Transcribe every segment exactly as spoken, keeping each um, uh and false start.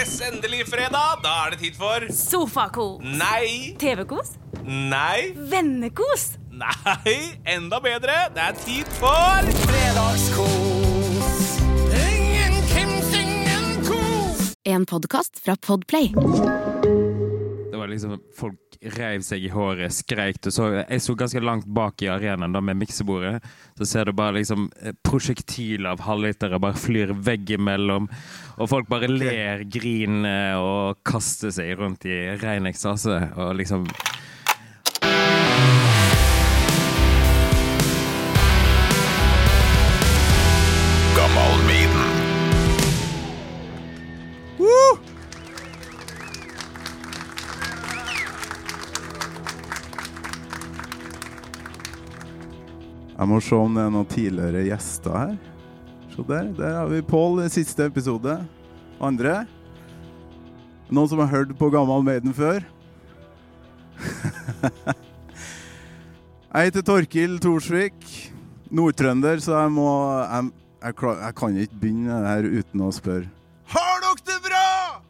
Yes, endelig fredag. Da er det tid for Sofakos. Nei. T V-kos. Nei. Vennekos. Nei, enda bedre. Det er tid for Fredagskos. Ingen Kims, ingen kos. En podcast fra Podplay. Det var liksom, folk rev seg i håret, skreik. Du så, jeg så ganske langt bak i arenaen da med miksebordet. Så ser du bare liksom projektiler av halvlitere bare flyr vegg imellom. Og folk bare ler, griner og kaster seg rundt i ren ekstase. Og liksom... Gammal Maiden. Woo! Jeg må se om det er noen tidligere gjester her. Så der, der har vi Paul i siste episode. Andre? Noen som har hørt på Gammal Maiden før? Jeg heter Torkil Torsvik, Nordtrønder, så jeg må... Jeg, jeg, klar, jeg kan ikke begynne her uten å spørre. Har dere det bra?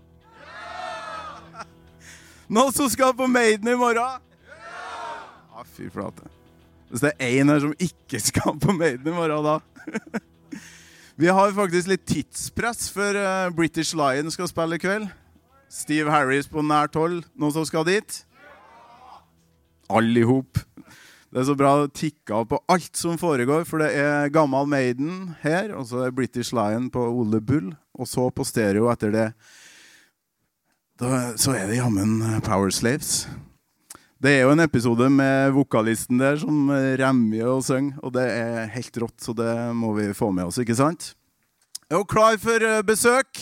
Ja! Noen som skal på Maiden i morgen? Ja! Ah, fy flate. Hvis det er en her som ikke skal på Maiden i morgen da. Vi har faktisk litt tidspress for uh, British Lion skal spille i kveld. Steve Harris på nært hold. Noen som skal dit? Allihop. Det er så bra å tikke på alt som foregår, for det er Gammal Maiden her, og så er British Lion på Ole Bull, og så på stereo etter det. Da, så er det jammen Power Slaves. Det er jo en episode med vokalisten der som remmer og synger, og det er helt rått, så det må vi få med oss, ikke sant? Er du klar for besøk?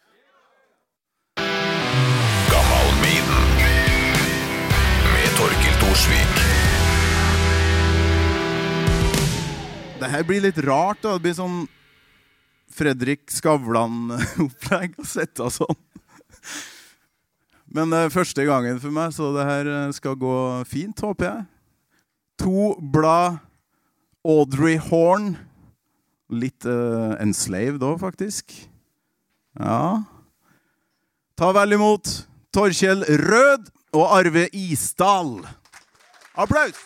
Gammal Maiden. Med Torkil Torsvik. Det her blir litt rart da, det blir sånn Fredrik Skavlan-opplegg å sette sånn. Men det er første gangen for meg, så det her skal gå fint, håper jeg. To blad Audrey Horne. Litt uh, enslaved da, faktisk. Ja. Ta vel imot Torkjell Rød og Arve Isdal. Applaus!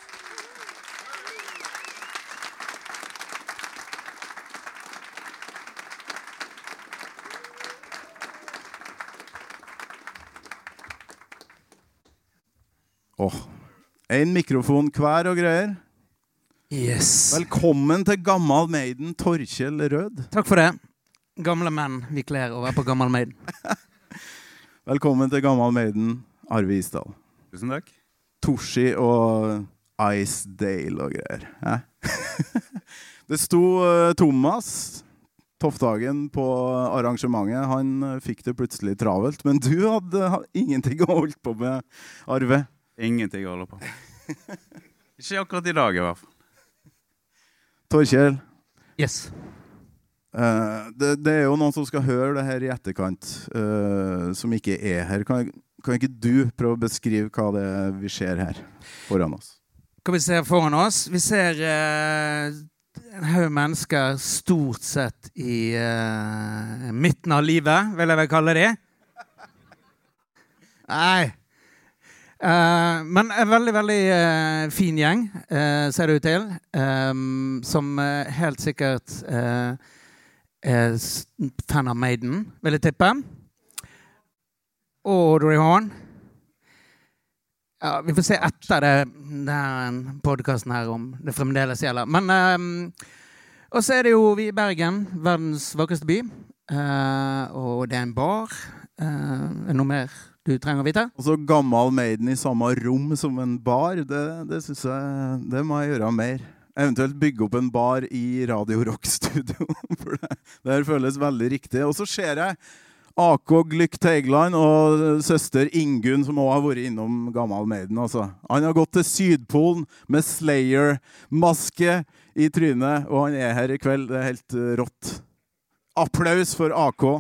Åh, en mikrofon hver og greier. Yes. Velkommen til Gammal Maiden, Torkjell Rød. Takk for det. Gamle menn, vi kler å være på Gammal Maiden. Velkommen til Gammal Maiden, Arve Isdal. Tusen takk. Torsi og Icedale og greier. Ja. Det sto uh, Thomas Tofthagen på arrangementet. Han uh, fikk det plutselig travelt, men du hadde uh, ingenting å holde på med, Arve. Ingenting å holde på. Ikke akkurat i dag i hvert fall. Torkjell. Yes. Uh, det, det er jo noen som skal høre det her i etterkant, uh, som ikke er her. Kan, kan ikke du prøve å beskrive hva det er vi ser her foran oss? Hva vi ser foran oss? Vi ser uh, en haug mennesker stort sett i uh, midten av livet, vil jeg vel kalle det. Nei. Uh, men en veldig, veldig uh, fin gjeng, uh, ser det ut til, um, som uh, helt sikkert uh, er fan av Maiden, vil jeg tippe. Og Audrey Horne. Ja, vi får se etter det, den podcasten her om det fremdeles gjelder. Men, um, og så er det jo vi i Bergen, verdens vakreste by, uh, og det er en bar, uh, er noe mer du trenger å vite? Og så Gammal Maiden i samme rom som en bar, det, det synes jeg, det må jeg gjøre mer. Eventuelt bygge opp en bar i Radio Rock Studio, for det, det her føles veldig riktig. Og så ser jeg A K Glykk Teigland og søster Ingunn, som også har vært innom Gammal Maiden. Altså. Han har gått til Sydpolen med Slayer-maske i trynet, og han er her i kveld. Det er helt rått. Applaus for A K.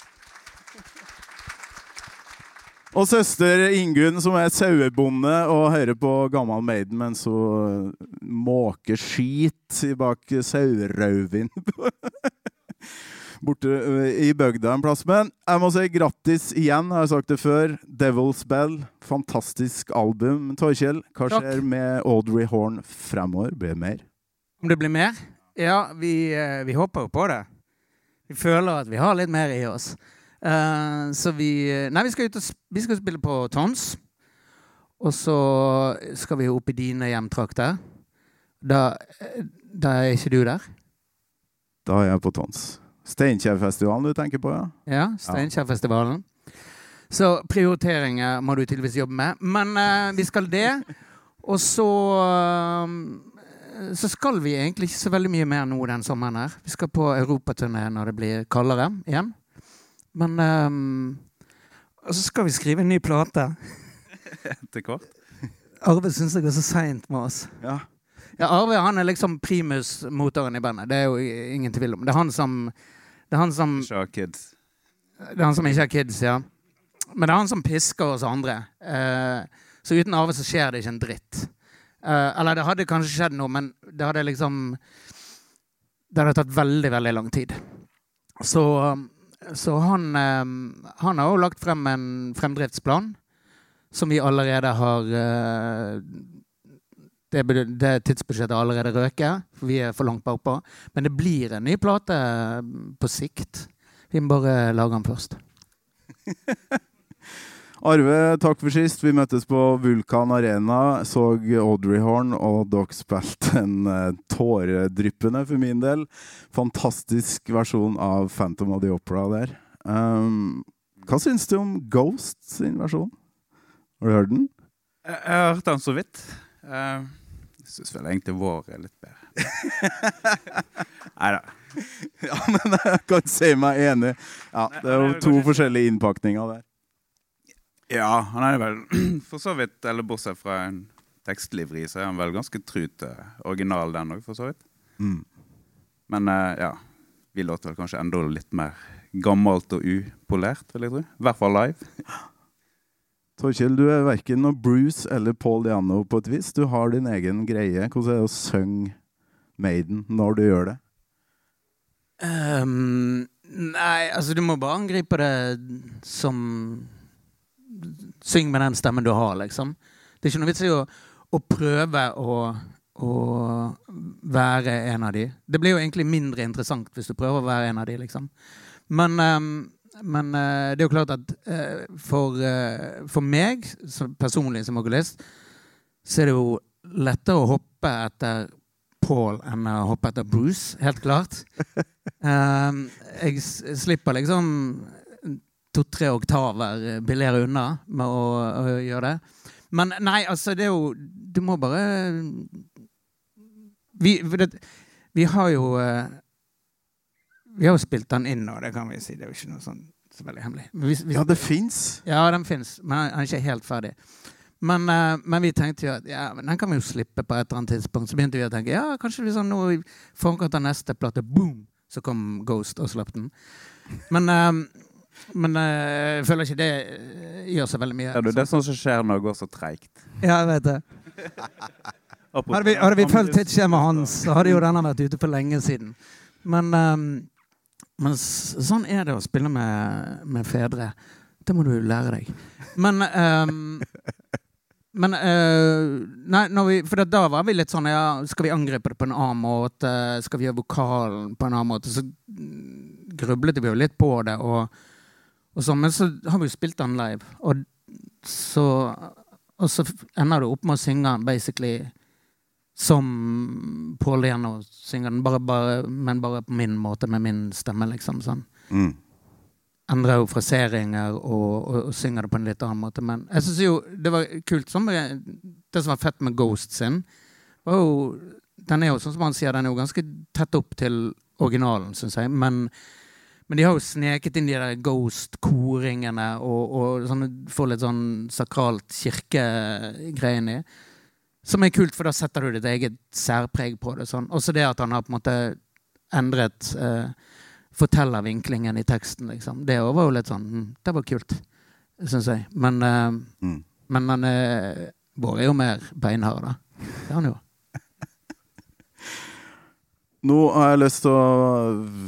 Og søster Ingunn, som er sauebonde og hører på Gammal Maiden, men så måker skit bak sauerauvin. borte uh, i bygda en plass. Men jeg må si grattis igjen, jeg har sagt det før. Devil's Bell, fantastisk album. Torkjell, hva Takk. skjer med Audrey Horne fremover? Blir det mer? Om det blir mer? Ja, vi, eh, vi håper jo på det. Vi føler at vi har litt mer i oss. Uh, så vi... Nei, vi skal ut og sp- vi skal spille på Tons. Og så skal vi opp i dine hjemtrakter. Da, da er ikke du der. Da er jeg på Tons. Steinkjerfestivalen du tenker på, ja? Ja, Steinkjerfestivalen. Så prioriteringer må du tydeligvis jobbe med. Men uh, vi skal det. Og så uh, så skal vi egentlig ikke så veldig mye mer nå den sommeren her. Vi skal på Europaturné når det blir kaldere igjen. Men um, og så skal vi skrive en ny plate. Til kort. Arve synes det går så sent med oss. Ja. Ja, Arve han er liksom primus-motoren i bandet. Det er jo ingen tvil om. Det er han som det er han som Ikke ha kids. Det er han som ikke har kids, ja. Men det er han som pisker oss andre. Eh, så uten Arve så skjer det ikke en dritt. Eh, eller det hadde kanskje skjedd noe, men det hadde liksom det hadde tatt veldig, veldig lang tid. Så, så han eh, han har jo lagt frem en fremdriftsplan som vi allerede har uh, det, det tidsbudsjettet allerede røker, for vi er for langt bakpå. Men det blir en ny plate på sikt. Vi må bare lage den først. Arve, takk for sist. Vi møttes på Vulkan Arena, så Audrey Horne, og dere spilte en uh, tåredryppende for min del. Fantastisk versjon av Phantom of the Opera der. Um, hva synes du om Ghost sin versjon? Har du hørt den? Jeg, jeg har hørt den så vidt. Uh, jeg synes vel egentlig vår er litt bedre. Neida. Ja, men jeg kan si meg enig. Ja, det er jo to forskjellige innpakninger der. Ja, han er vel for så vidt, eller bortsett fra en tekstlivri, så er han vel ganske tru til original den også, for så vidt. Mm. Men uh, ja, vi låter vel kanskje enda litt mer gammelt og upolert, vil jeg tro. I hvert fall live. Torkjell, du er hverken noe Bruce eller Paul Diano på et vis. Du har din egen greie. Hvordan er det å synge Maiden når du gjør det? Um, nei, altså du må bare angripe det som syng med den stemmen du har, liksom. Det er ikke noe vits i å, å prøve å, å være en av de. Det blir jo egentlig mindre interessant hvis du prøver å være en av de, liksom. Men... Um, Men uh, det er jo klart at uh, for, uh, for meg som personlig som vokalist så er det jo lettere å hoppe etter Paul enn å hoppe etter Bruce, helt klart. uh, jeg s- slipper liksom to-tre oktaver billigere unna med å, å gjøre det. Men nei, altså det er jo du må bare vi, for det, vi har jo uh, Vi har jo spilt den inn, og det kan vi si. Det er jo ikke noe sånn så veldig hemmelig. Hvis, hvis, Ja, det finnes. ja, den finnes, men han er ikke helt ferdig. Men, uh, men vi tenkte jo at ja, men den kan vi jo slippe på et eller annet tidspunkt. Så begynte vi å tenke, ja, kanskje vi sånn nå i forkant av neste plate, boom, så kom Ghost og slapp den. Men, uh, men uh, jeg føler ikke det uh, gjør så veldig mye. Ja, det er sånn som skjer når det går så tregt. Ja, jeg vet det. Hadde vi, hadde vi følt tidsskjemaet hans, så hadde jo denne vært ute for lenge siden. Men... Um, Men s- sånn er det å spille med, med fedre. Det må du lære deg. Men, um, men uh, nei, når vi, for da var vi litt sånn, ja, skal vi angripe det på en annen måte? Skal vi gjøre vokalen på en annen måte? Så mm, grublet vi jo litt på det. Og, og så, men så har vi jo spilt den live. Og så, og så ender det opp med å synge den basically som Paul Diano synger den, bare, bare, men bare på min måte, med min stemme, liksom, sånn. Mm. Endrer jo fraseringer og, og, og synger det på en litt annen måte, men jeg synes jo, det var kult, som det som var fett med Ghost sin, var jo, den er jo, sånn som han sier, den er jo ganske tett opp til originalen, synes jeg, men, men de har jo sneket inn de der Ghost-koringene, og, og sånn, får litt sånn sakralt kirkegreiene i, som er kult, for da setter du ditt eget særpreg på det. Sånn. Også det at han har på en måte endret eh, fortellervinklingen i teksten. Liksom. Det var jo litt sånn, mm, det var kult, synes jeg. Men, eh, Mm. men han eh, vår er jo mer beinhard, da. Det er han jo. Nå har jeg lyst til å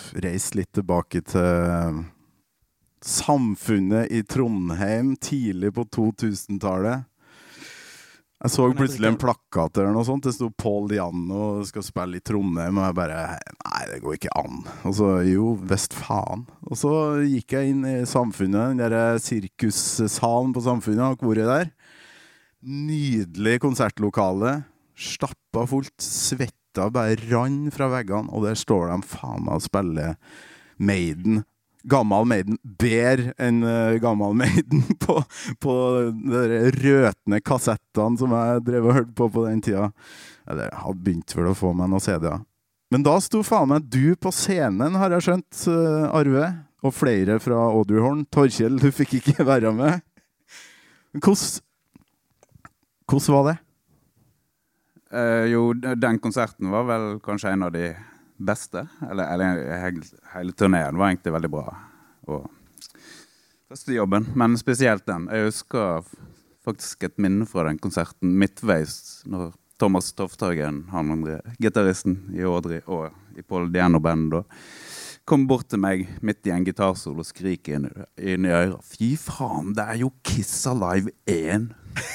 reist litt tilbake til samfunnet i Trondheim tidlig på to tusen-tallet. Jeg så plutselig en plakat eller noe sånt. Det stod Paul Diano skal spille i Trondheim, og jeg bare, nei, det går ikke an. Og så, jo, vest faen. Og så gikk jeg inn i samfunnet, den der sirkussalen på samfunnet, og hvor er der? Nydelig konsertlokale, stappa fullt, svetta, bare rann fra veggene, og der står de faen meg og spiller Maiden. Gammal Maiden, bedre enn uh, Gammal Maiden på, på de røtende kassettene som jeg drev og hørte på på den tida. Eller jeg hadde begynt for å få meg noen C D-er. Men da sto faen meg du på scenen, har jeg skjønt, uh, Arve, og flere fra Audreyhorn. Torkjell, du fikk ikke være med. Hvordan, hvordan var det? Uh, jo, den konserten var vel kanskje en av de beste, eller, eller hele, hele turneen var egentlig veldig bra. Og første jobben, men spesielt den. Jeg husker faktisk et minne fra den konserten midtveis, når Thomas Tofthagen, han andre gitaristen i Audrey og i Paul Diano-bandet da, kom bort til meg midt i en gitarsol og skriker inn, inn i øret. Fy faen, det er jo Kiss Alive én!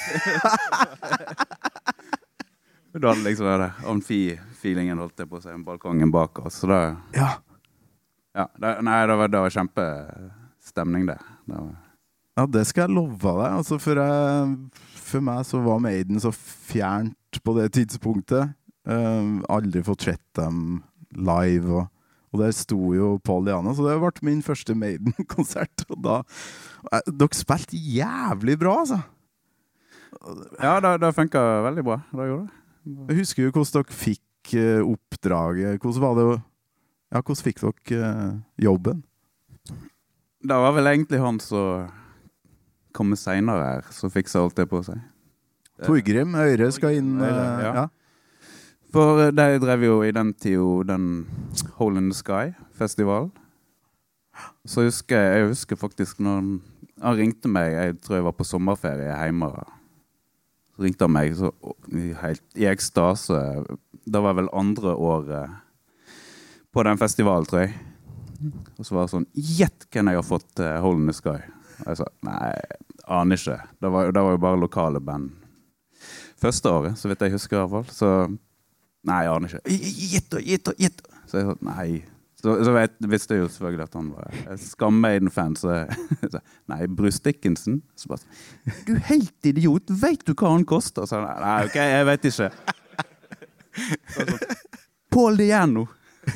Da hadde liksom det amfi-feelingen holdt det på seg, en balkongen bak oss. Så da, ja. Ja, det, nei, det var, det var kjempestemning det. Det var... Ja, det skal jeg love deg. Altså, for, jeg, for meg så var Maiden så fjernt på det tidspunktet. Uh, aldri fått sett dem live, og, og der sto jo Paul Diano, så det ble min første Maiden-konsert. Og da, uh, dere spilte jævlig bra, altså. Ja, det, det funket veldig bra. Det gjorde det. Jeg husker jo hvordan dere fikk uh, oppdraget. Hvordan var det? Ja, hvordan fikk dere uh, jobben? Det var vel egentlig han som kom senere her, som fikk seg alt det på seg. Torgrim Høyre skal inn. Uh, ja. ja. For de drev jo i den tiden den Hole in the Sky-festival. Så husker jeg, jeg husker faktisk når han, han ringte meg, jeg tror jeg var på sommerferie hjemme. Så ringte han meg så, helt, i ekstase. Det var vel andre året på den festivalen, tror jeg. Og så var det sånn, gjett hvem jeg har fått uh, Hole in the Sky. Og jeg sa, nei, aner ikke. Det var, det var jo bare lokale band. Første året, så vidt jeg husker i hvert fall. Så, nei, jeg aner ikke. Gjett, gjett, gjett. Så jeg sa, nei. Så, så vet, visste jeg jo selvfølgelig at han var Skam-Maiden-fan, så jeg sa, nei, Bruce Dickinson. Så bare, du helt idiot, vet du hva han koster? Så nei, nei, ok, jeg vet ikke. Så, Paul Diano.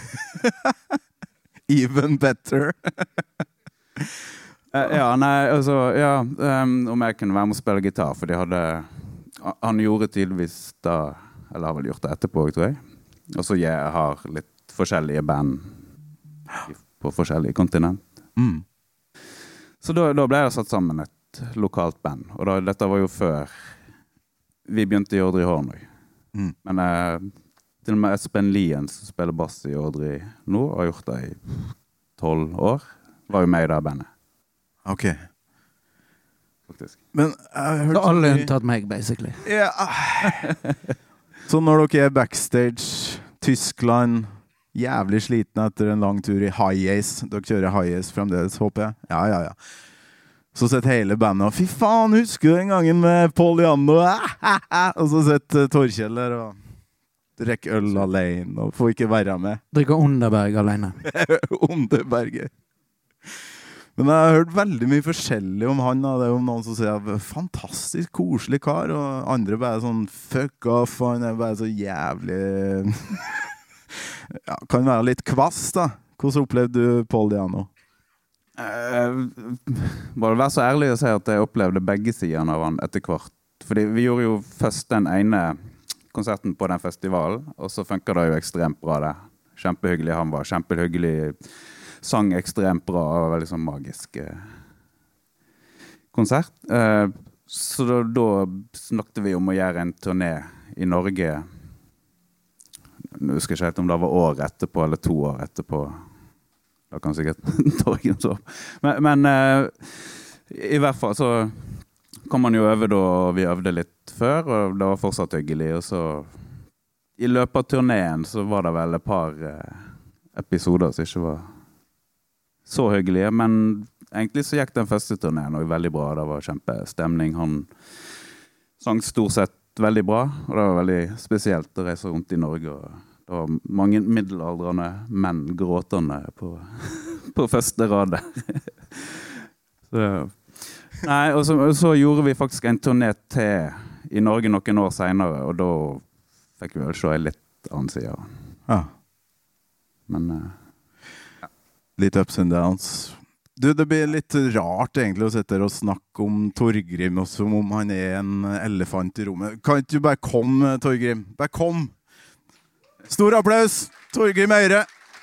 Even better. uh, ja, nei, altså, ja, um, om jeg kunne være med å spille gitar, for de hadde, han gjorde tydeligvis da, eller har vel gjort det etterpå, tror jeg. Og så jeg har litt forskjellige band på forskjellige kontinent. Mm. Så da, da ble jeg satt sammen et lokalt band. Og da, dette var jo før vi begynte i Audreyhorn. Mm. Men eh, til og med Espen Lien, som spiller bass i Audrey nå, og har gjort det i tolv år, var jo med i det bandet. Ok. Faktisk. Men jeg hørte Så alle unntatt meg, basically. Ja. Så når dere er backstage, Tyskland, jævlig sliten etter en lang tur i High Ace. Dere kjører High Ace fremdeles, håper jeg. Ja, ja, ja. Så sett hele bandet, og fy faen, husker du den gangen med Paul Diano? Og så sett uh, Torkjell der, og drekk øl alene, og får ikke være med. Drikker Underberg alene. Underberget. Men jeg har hørt veldig mye forskjellig om han. Da. Det er jo noen som sier fantastisk koselig kar, og andre bare sånn fuck off, og han er bare så jævlig... ja, kan være litt kvass da. Hvordan opplevde du Paul Diano? Uh, bare være så ærlig å si at jeg opplevde begge sidene av han etter hvert. Fordi vi gjorde jo først den ene konserten på den festivalen, og så funker det jo ekstremt bra det. Kjempehyggelig, han var kjempehyggelig, sang ekstremt bra, og veldig sånn magisk uh, konsert. Uh, så da, da snakket vi om å gjøre en turné i Norge. Nå husker jeg ikke helt om det var år etterpå, eller to år etterpå. Da kan sikkert Torgen så. Men, men uh, i hvert fall så kom man jo øve da, og vi øvde litt før, og det var fortsatt hyggelig. Og så i løpet av turneen så var det vel et par, uh, episoder som ikke var så hyggelige, men egentlig så gikk den første turneen også veldig bra. Det var kjempestemning. Han sang stort sett veldig bra, og det var veldig spesielt å reise rundt i Norge. Og det var mange middelaldrende menn gråtende på, på første rad. så, nei, og så, så gjorde vi faktisk en turné til i Norge noen år senere, og da fikk vi vel se en litt annen side. Ja. Men... Uh, Litt ups and downs. Du, det blir litt rart egentlig å sitte her og snakke om Torgrim som om han er en elefant i rommet. Kan ikke du bare komme, Torgrim? Bare kom! Stor applaus! Torgrim Øyre!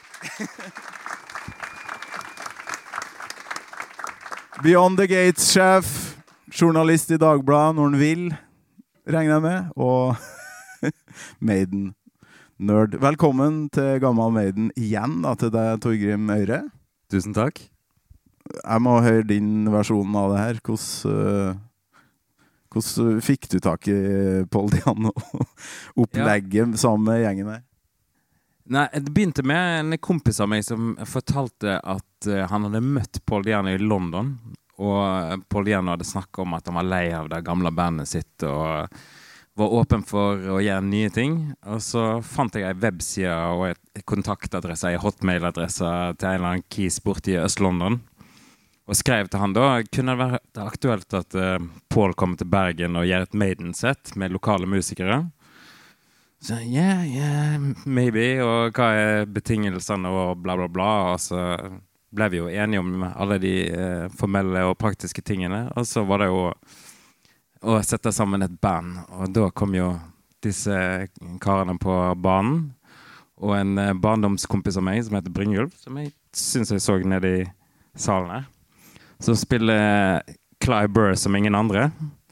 Beyond the Gates-sjef, journalist i Dagbladet når han vil, regner jeg med, og Maiden. Nerd. Velkommen til Gammal Maiden igjen da, til deg, Torgrim Øyre. Tusen takk. Jeg må høre din versjon av det her. Hvordan, uh, hvordan fikk du tak i Paul Diano-opplegget ja. Sammen med gjengen her? Nei, det begynte med en kompis av meg som fortalte at uh, han hadde møtt Paul Diano i London, og Paul Diano hadde snakket om at han var lei av det gamle bandet sitt, og var åpen for å gjøre nye ting, og så fant jeg en webside og et kontaktadresse, en hotmailadresse til en eller annen kis borte i Øst-London, og skrev til han da, kunne det være aktuelt at uh, Paul kommer til Bergen og gjør et Maiden-sett med lokale musikere? Så yeah, yeah, maybe, og hva er betingelsene og bla bla bla, og så ble vi jo enige om alle de uh, formelle og praktiske tingene, og så var det jo og sette sammen et band, og da kom jo disse karene på banen, og en barndomskompis av meg som heter Brynjulf, som jeg synes jeg så nede i salen her, som spiller Clive Burr som ingen andre.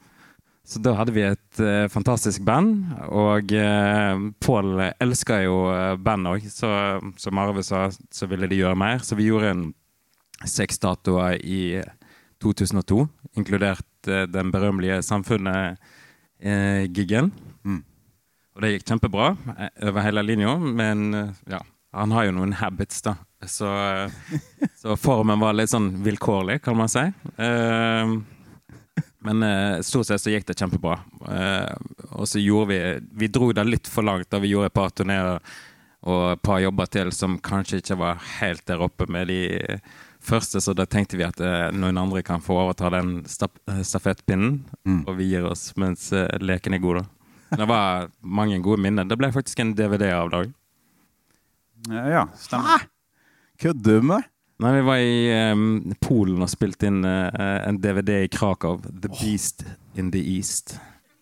Så da hadde vi et uh, fantastisk band, og uh, Paul elsker jo band også, så som Arve sa, så ville de gjøre mer, så vi gjorde en seks datoer i to tusen og to, inkludert den berømmelige Samfunnet-giggen. Mm. Og det gikk kjempebra over hele linjen, men ja, han har jo noen habits da. Så, så formen var litt sånn vilkårlig, kan man si. Uh, men uh, stort sett så gikk det kjempebra. Uh, og så gjorde vi, vi dro det litt for langt da vi gjorde et par turnéer og et par jobber til som kanskje ikke var helt der oppe med de første, så da tenkte vi at uh, noen andre kan få overta den stafettpinnen, mm. og vi gir oss mens uh, leken er god da. Det var mange gode minner. Det ble faktisk en D V D av dag. Ja, ja stemmer. Kødder du med? Nei, vi var i um, Polen og spilte inn uh, en D V D i Krakow. The Beast oh. in the East.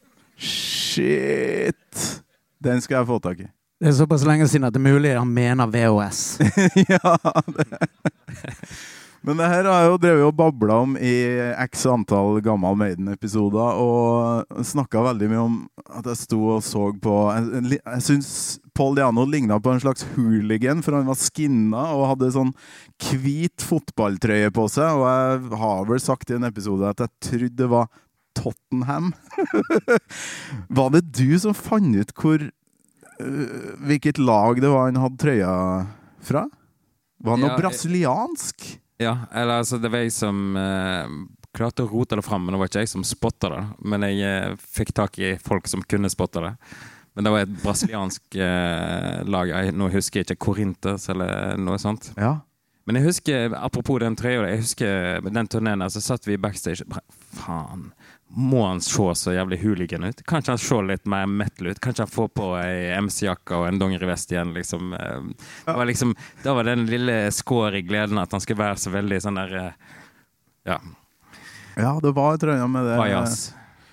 Shit! Den skal jeg få tak i. Det er såpass lenge siden at det er mulig han mener V H S. Ja, det. Men det her har jeg jo drevet og bablet om i x antall Gammal Maiden-episoder, og snakket veldig mye om at jeg sto og så på... Jeg, jeg synes Paul Diano lignet på en slags hooligan, for han var skinna og hadde sånn hvit fotballtrøye på seg, og jeg har vel sagt i en episode at jeg trodde det var Tottenham. Var det du som fant ut hvor, uh, hvilket lag det var han hadde trøya fra? Var det noe ja, brasiliansk? Ja, eller altså det var jeg som uh, klarte å rote det frem, men det var ikke jeg som spottet det. Men jeg uh, fikk tak i folk som kunne spotte det. Men det var et brasiliansk uh, lag. Jeg, nå husker jeg ikke Corinthians eller noe sånt. Ja. Men jeg husker, apropos den trøya, jeg husker med den turneen, så satt vi i backstage. Faen, må han se så jævlig hooligan ut? Kan ikke han se litt mer metal ut? Kan ikke han få på en M C-jakka og en dongerivest igjen, liksom? Det var liksom, da var den lille skår i gleden at han skulle være så veldig sånn der, ja. Ja, det var trøya med det. Bajas.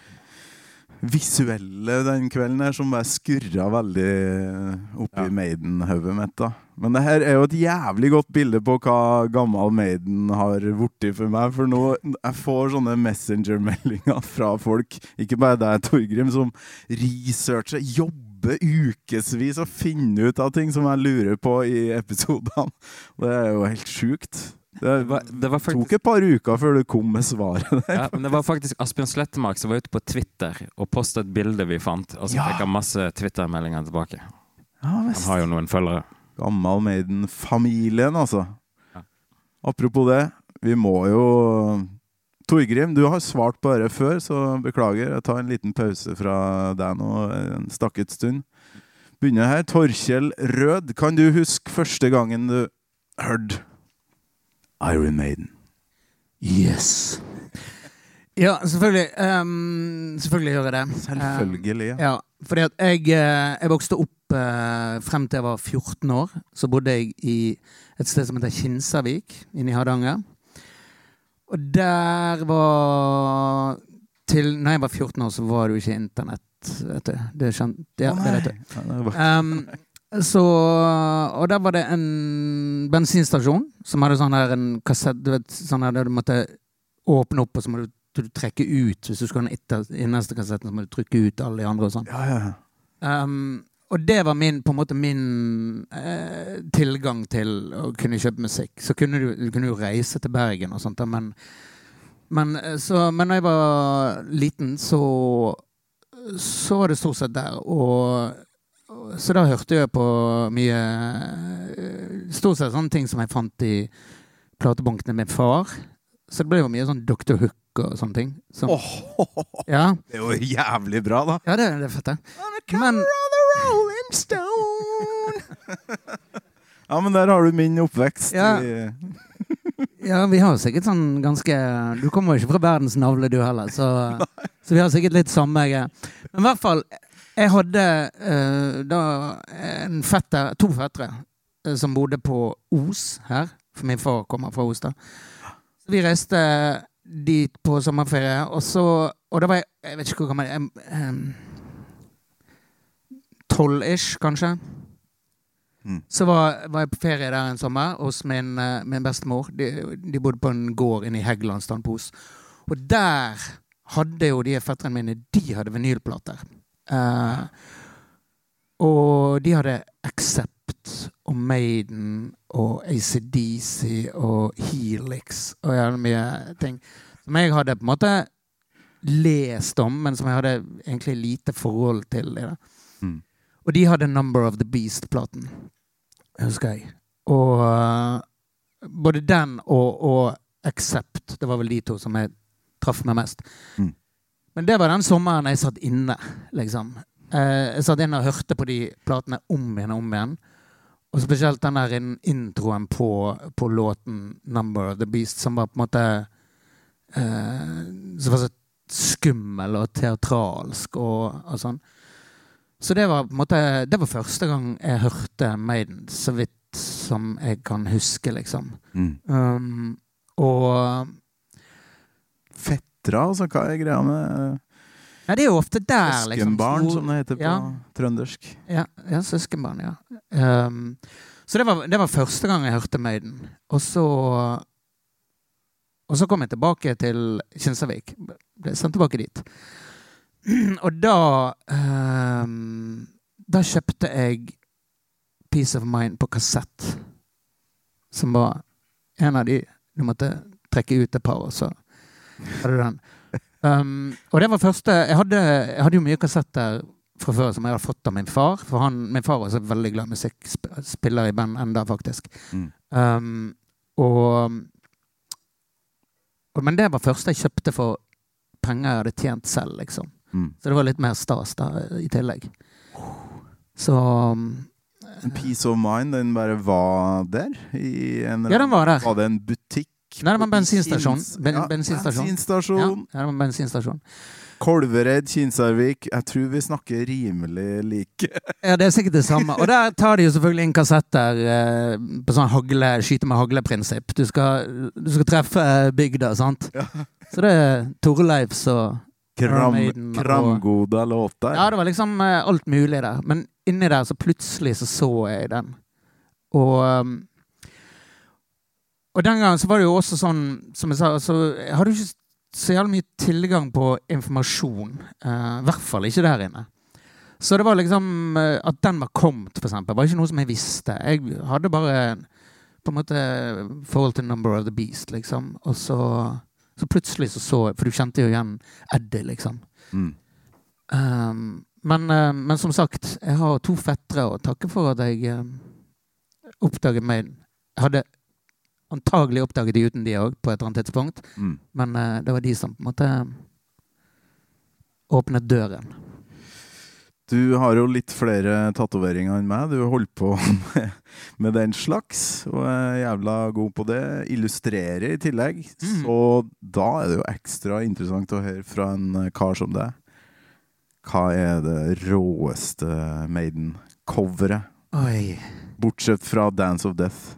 Visuelle den kvelden her som bare skurret veldig opp i ja. Maiden-høvet mitt da. Men det her er jo et jævlig godt bilde på hva Gammal Maiden har vorti for meg, for nå jeg får sånne messenger-meldinger fra folk, ikke bare deg, Torgrim, som researcher, jobber ukesvis og finner ut av ting som jeg lurer på i episodene. Det er jo helt sjukt. Det, var, det var faktisk... tok et par uker før du kom med svaret der. Ja, men det var faktisk Asbjørn Slettemark som var ute på Twitter og postet et bilde vi fant, og så ja. Fikk han masse Twitter-meldinger tilbake. Ja, han har jo noen følgere. Gammel Maiden-familien, altså. Ja. Apropos det, vi må jo... Torgrim, du har svart på det før, så beklager. Jeg tar en liten pause fra deg nå, en stakket stund. Begynner her. Torkjell Rød, kan du huske første gangen du hørte Iron Maiden? Yes. Ja, selvfølgelig. Um, selvfølgelig gjør jeg det. Selvfølgelig, Um, ja, fordi at jeg, jeg vokste opp uh, frem til jeg var fjorten år. Så bodde jeg i et sted som heter Kinsarvik, inne i Hardanger. Og der var... Til når jeg var fjorten år, så var det jo ikke internett, vet du. Det er kjent... Ja, Å, det vet du. Ja, det var... Um, så... Og der var det en bensinstasjon som hadde sånn her en kassett, du vet, sånn her der du måtte åpne opp, og så må du, du trekke ut. Hvis du skulle ha den innerste kassetten, så må du trykke ut alle de andre og sånn. Ja, ja, ja. Um, og det var min, på en måte min eh, tilgang til å kunne kjøpe musikk. Så kunne du, du kunne jo reise til Bergen og sånt, men, men, så, men når jeg var liten, så, så var det stort sett der. Og, så da hørte jeg på mye, stort sett sånne ting som jeg fant i platebankene med far. Så det ble jo mye sånn doktor Hook og sånne ting. Som, Oh, ja. det er jo jævlig bra, da. Ja, det, det er fett, det. Men... Rolling Stone. Ja, men der har du min oppvekst. Ja. I... Ja, vi har sikkert sånn ganske... Du kommer jo ikke fra verdens navle, du heller, så, så vi har sikkert litt samme. Men i hvert fall, jeg hadde uh, da en fetter, to fettere uh, som bodde på Os her, for min far kommer fra Os da. Så vi reiste dit på sommerferie, og så... Og da var jeg, jeg vet ikke hvor gammel jeg... Um, tolv-ish, kanskje. Mm. Så var, var jeg på ferie der en sommer hos min, uh, min bestemor. De, de bodde på en gård inne i Heggelandstan på Os. Og der hadde jo de fettrene mine, de hadde vinylplater. Uh, og de hadde Accept og Maiden og A C D C og Helix og jævlig mye ting. Som jeg hadde på en måte lest om, men som jeg hadde egentlig lite forhold til det. Mm. Og de hadde Number of the Beast-platen, husker jeg. Og uh, både den og, og Accept, det var vel de to som jeg traff meg mest. Mm. Men det var den sommeren jeg satt inne, liksom. Uh, jeg satt inne og hørte på de platene om igjen og om igjen. Og spesielt den der introen på, på låten Number of the Beast, som var på en måte uh, som var så skummel og teatralsk og, og sånn. Så det var på en måte, det var første gang jeg hørte Maiden, så vidt som jeg kan huske, liksom. Mm. Um, og... Fettra, altså, hva er greia med... Ja, det er jo ofte der, liksom. Søskenbarn, som det heter på ja. Trøndersk. Ja, ja, søskenbarn, ja. Um, så det var, det var første gang jeg hørte Maiden. Og så... Og så kom jeg tilbake til Kinsarvik. Ble sendt tilbake dit. Og da um, da kjøpte jeg Peace of Mind på kassett, som var en av de du måtte trekke ut et par, og så hadde du den. Um, og det var første jeg hadde, jeg hadde jo mye kassetter fra før som jeg hadde fått av min far, for han, min far var så veldig glad i musikk, spiller i band enda faktisk. Mm. Um, og, og men det var første jeg kjøpte for penger jeg hadde tjent selv, liksom. Mm. Så det var litt mer stas da, i tillegg. Så... En Peace of Mind, den bare var der? I en, ja, den var der. Var det en butikk? Nei, det var en bensinstasjon. Ben, ja, bensinstasjon. bensinstasjon. Ja, det var en bensinstasjon. Kolvereid, Kinsarvik. Jeg tror vi snakker rimelig like. Ja, det er sikkert det samme. Og der tar de jo selvfølgelig inn kassetter eh, på sånn hagle, skyte med hagle-prinsipp. Du skal, du skal treffe eh, bygda, sant? Ja. Så det er Torleifs og Kram, kramgoda låter. Ja, det var liksom uh, alt mulig der. Men inni der så plutselig så så jeg den. Og um, og den gangen så var det jo også sånn, som jeg sa, så jeg hadde jo ikke så jævlig mye tilgang på informasjon. Uh, I hvert fall ikke der inne. Så det var liksom uh, at den var kommet, for eksempel, var ikke noe som jeg visste. Jeg hadde bare på en måte forhold til Number of the Beast, liksom. Og så Så plutselig så så jeg, for du kjente jo igjen Eddie, liksom. Mm. Um, men, uh, men som sagt, jeg har to fettere å takke for at jeg, uh, oppdaget Maiden. Jeg hadde antagelig oppdaget de uten de også, på et eller annet tidspunkt. Mm. Men uh, det var de som på en måte åpnet døren. Du har jo litt flere tatoveringer enn meg. Du holder på med, med den slags, og er jævla god på det. Illustrerer i tillegg. Mm. Så da er det jo ekstra interessant å høre fra en kar som deg. Hva er det råeste Maiden-coveret? Oi. Bortsett fra Dance of Death.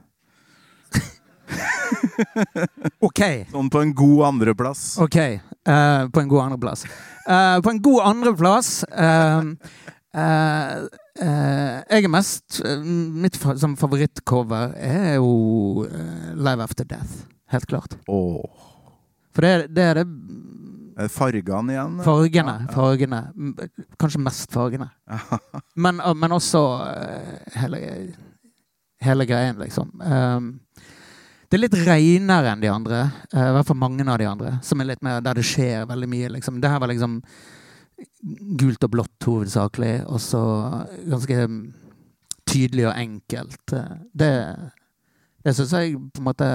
Ok. Sånn på en god andreplass. Ok, uh, på en god andreplass. Uh, på en god andreplass uh, uh, uh, Jeg er mest uh, mitt fa som favorittcover er jo uh, Live After Death. Helt klart. Åh. For det, det er det Fargene igjen? Fargene, ja, ja. fargene. Kanskje mest fargene. men, men også uh, hele, hele greien, liksom. Um, det er litt renere enn de andre. Uh, I hvert fall mange av de andre. Som er litt mer der det skjer veldig mye, liksom. Det her var liksom gult og blått hovedsakelig, og så ganske tydelig og enkelt. Det, det synes jeg på en måte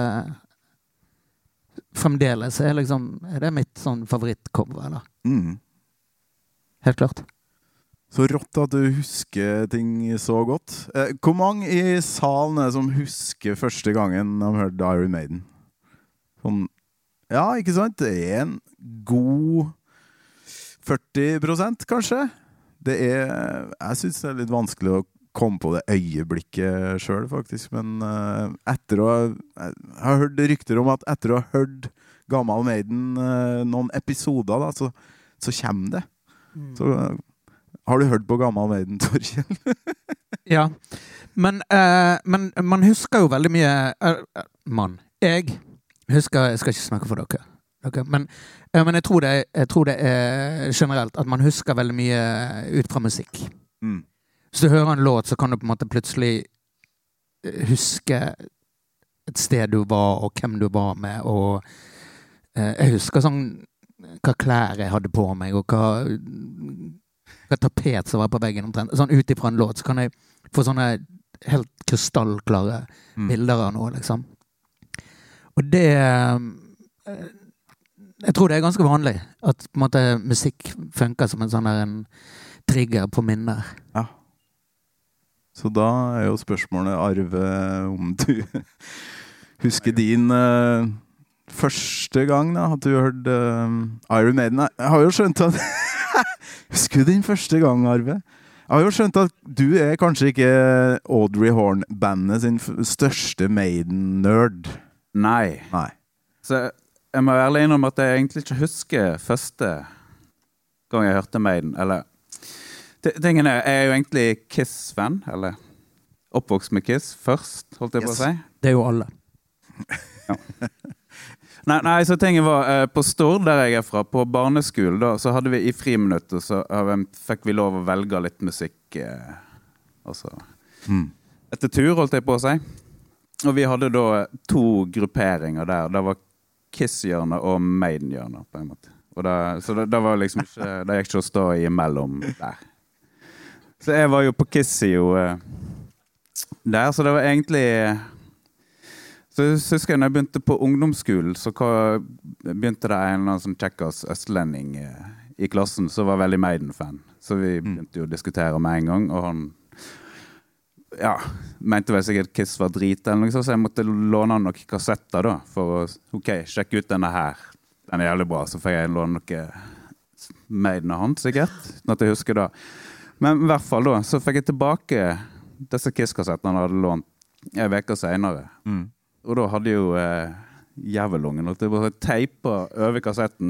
fremdeles er liksom er det mitt sånn favorittcover, da. Mm. Helt klart. Så rått at du husker ting så godt. Eh, hvor mange i salen er det som husker første gangen de hørte Iron Maiden? Sånn, ja, ikke sant? Det er en god førti prosent, kanskje. Det er, jeg synes det er litt vanskelig å komme på det øyeblikket selv, faktisk. Men uh, etter å jeg har hørt rykter om at etter å ha hørt Gammel Maiden uh, noen episoder, da, så, så kommer det. Mm. Så uh, har du hørt på Gammel Maiden, Torkjell? Ja, men, uh, men man husker jo veldig mye uh, uh, man, jeg husker, jeg skal ikke snakke for dere, okay. men, uh, men jeg, tror det, jeg tror det er generelt at man husker veldig mye ut fra musikk. Mm. Hvis du hører en låt, så kan du på en måte plutselig huske et sted du var, og hvem du var med, og uh, jeg husker sånn hva klær jeg hadde på meg, og hva, hva tapet som var på veggen omtrent. Sånn ut ifra en låt, så kan jeg få sånne helt krystallklare mm. bilder av noe, liksom. Og det uh, jeg tror det er ganske vanlig, at på en måte musikk funker som en sånn der en trigger på minner. Ja. Så da er jo spørsmålet, Arve, om du husker din uh, første gang da, at du hørte uh, Iron Maiden. Jeg har jo skjønt at husker du din første gang, Arve? Jeg har jo skjønt at du er kanskje ikke Audrey Horne-bandet sin største Maiden-nerd. Nei. Nei. Så jeg må være ærlig innom at jeg egentlig ikke husker første gang jeg hørte Maiden, eller tingen er, jeg er jo egentlig Kiss-fan, eller oppvokst med Kiss først, holdt jeg yes. på å si. Det er jo alle. Ja. Nei, nei, så tingen var, eh, på Stord, der jeg er fra, på barneskolen, da, så hadde vi i friminuttet, så uh, fikk vi lov å velge litt musikk, eh, altså, mm. etter tur, holdt jeg på å si. Og vi hadde da to grupperinger der, det var Kiss-hjørnet og Maiden-hjørnet, på en måte. Og da, så det, det var liksom ikke, det gikk ikke å stå imellom der. Så jeg var jo på Kiss jo uh, der, så det var egentlig så jeg husker jeg når jeg begynte på ungdomsskolen, så begynte det en eller annen sånn tjekkas østlending uh, i klassen som var veldig Maiden-fan. Så vi begynte jo å diskutere med en gang, og han ja, mente vel sikkert Kiss var drit eller noe så, så jeg måtte låne han noen kassetter da, for å, ok, sjekke ut denne her. Den er jævlig bra, så fikk jeg låne noe Maiden av han, sikkert, uten at jeg husker da. Men i hvert fall da, så fikk jeg tilbake disse Kiss-kassettene han hadde lånt en veke senere. Mm. Og da hadde jo eh, jævelungen, og det var teipet over kassetten,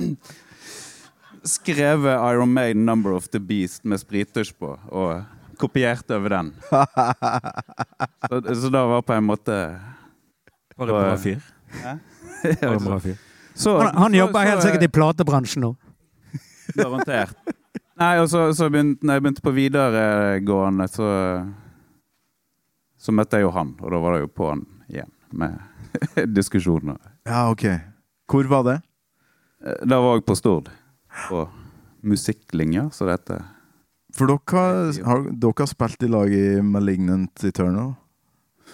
skrevet Iron Maiden Number of the Beast med sprittusj på, og kopiert over den. så, så da var på en måte Var det bra fyr? Ja? Var det bra fyr? Så, han, han jobber så, helt sikkert i platebransjen nå. Garantert. Nei, og så, så begynte, når jeg begynte på videregående, så, så møtte jeg jo han, og da var det jo på han igjen, med diskusjoner. Ja, ok. Hvor var det? Da var jeg på Stord, på musikklinja, så dette... For dere har, dere har spilt i lag i Malignant Eternal?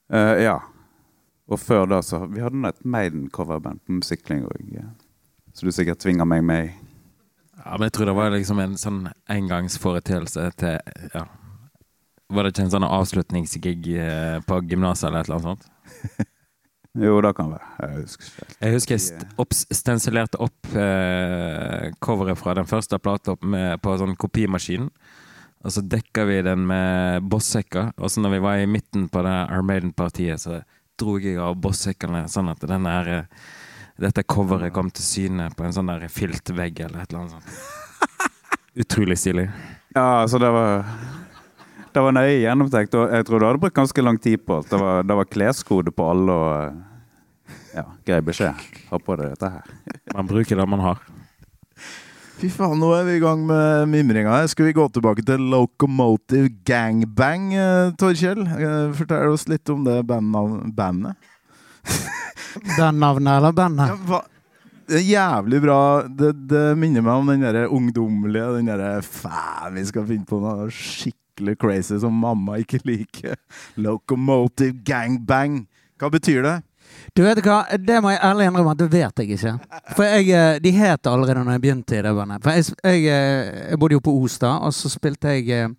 Uh, ja. Og før da så vi hadde et Maiden-coverband på musikkling også, ja. Så du sikkert tvinger meg med. Ja, men jeg tror det var liksom en sånn engangsforeteelse til, ja. Var det ikke en sånn avslutningsgig på gymnaset eller et eller annet sånt? Jo, det kan være. Jeg husker ikke helt. Jeg husker jeg st opp, stensilerte opp eh, coveret fra den første plata opp med, på sånn kopimaskin. Og så dekket vi den med bossekker. Og så når vi var i midten på det Iron Maiden-partiet, så drog jeg av bossekkerne sånn at den her, dette coveret kom til syne på en sånn der filtvegg eller et eller annet sånt. Utrolig stilig. Ja, så det var... Det var nøye gjennomtenkt, og jeg tror det hadde brukt ganske lang tid på alt. Det var, det var kleskode på alle, og ja, grei beskjed. Ha på det dette her. Man bruker det man har. Fy faen, nå er vi i gang med mimringa. Skal vi gå tilbake til Locomotive Gangbang, Torkjell? Fortell oss litt om det bandnavn- bandet. Bandnavnet eller bandet? Ja, hva? Det er jævlig bra. Det, det minner meg om den der ungdommelige, den der faen, vi skal finne på noe skikkelig crazy som mamma ikke liker. Locomotive Gangbang. Hva betyr det? Du vet hva, det må jeg ærlig innrømme at det vet jeg ikke. For jeg, de het allerede når jeg begynte i det bandet. For jeg, jeg, jeg bodde jo på Os da, og så spilte jeg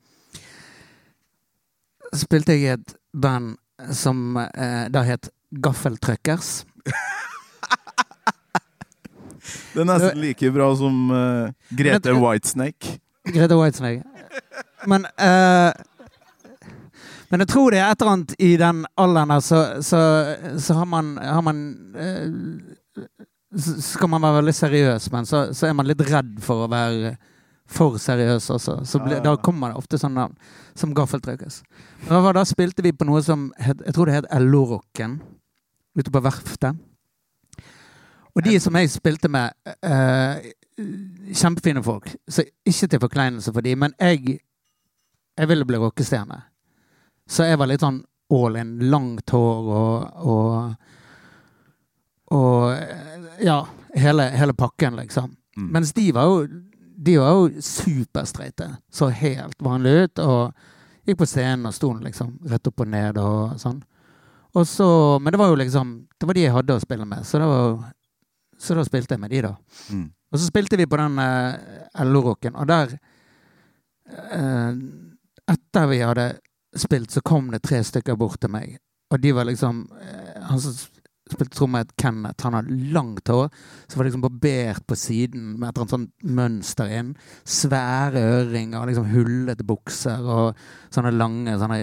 spilte jeg i et band som da het Gaffeltruckers. Det er nesten like bra som uh, Grete Whitesnake. Grete Whitesnake. Men, uh, men jeg tror det er et eller annet i den alderen der, så, så, så har man, har man uh, så skal man være veldig seriøs, men så, så er man litt redd for å være for seriøs også. Så ble, da kommer det ofte sånn navn som Gaffeltruckers. Da, da spilte vi på noe som het, jeg tror det het L O-rocken ute på verftet. Og de som jeg spilte med, uh, kjempefine folk, så ikke til forkleinelse for de, men jeg, jeg ville bli rockestjerne. Så jeg var litt sånn all in, langt hår og, og, og ja, hele, hele pakken liksom. Mm. Mens de var jo, de var jo superstreite, så helt vanlig ut, og gikk på scenen og stolen liksom, rett opp og ned og sånn. Og så, men det var jo liksom, det var de jeg hadde å spille med, så det var jo Så da spilte jeg med de da. Mm. Og så spilte vi på den uh, L O-rocken, og der uh, etter vi hadde spilt, så kom det tre stykker bort til meg. Og de var liksom uh, han som spilte trommet het Kenneth, han hadde langt hår, så var det liksom barbert på siden med et sånt mønster inn, svære øringer, liksom hullete bukser og sånne lange, sånne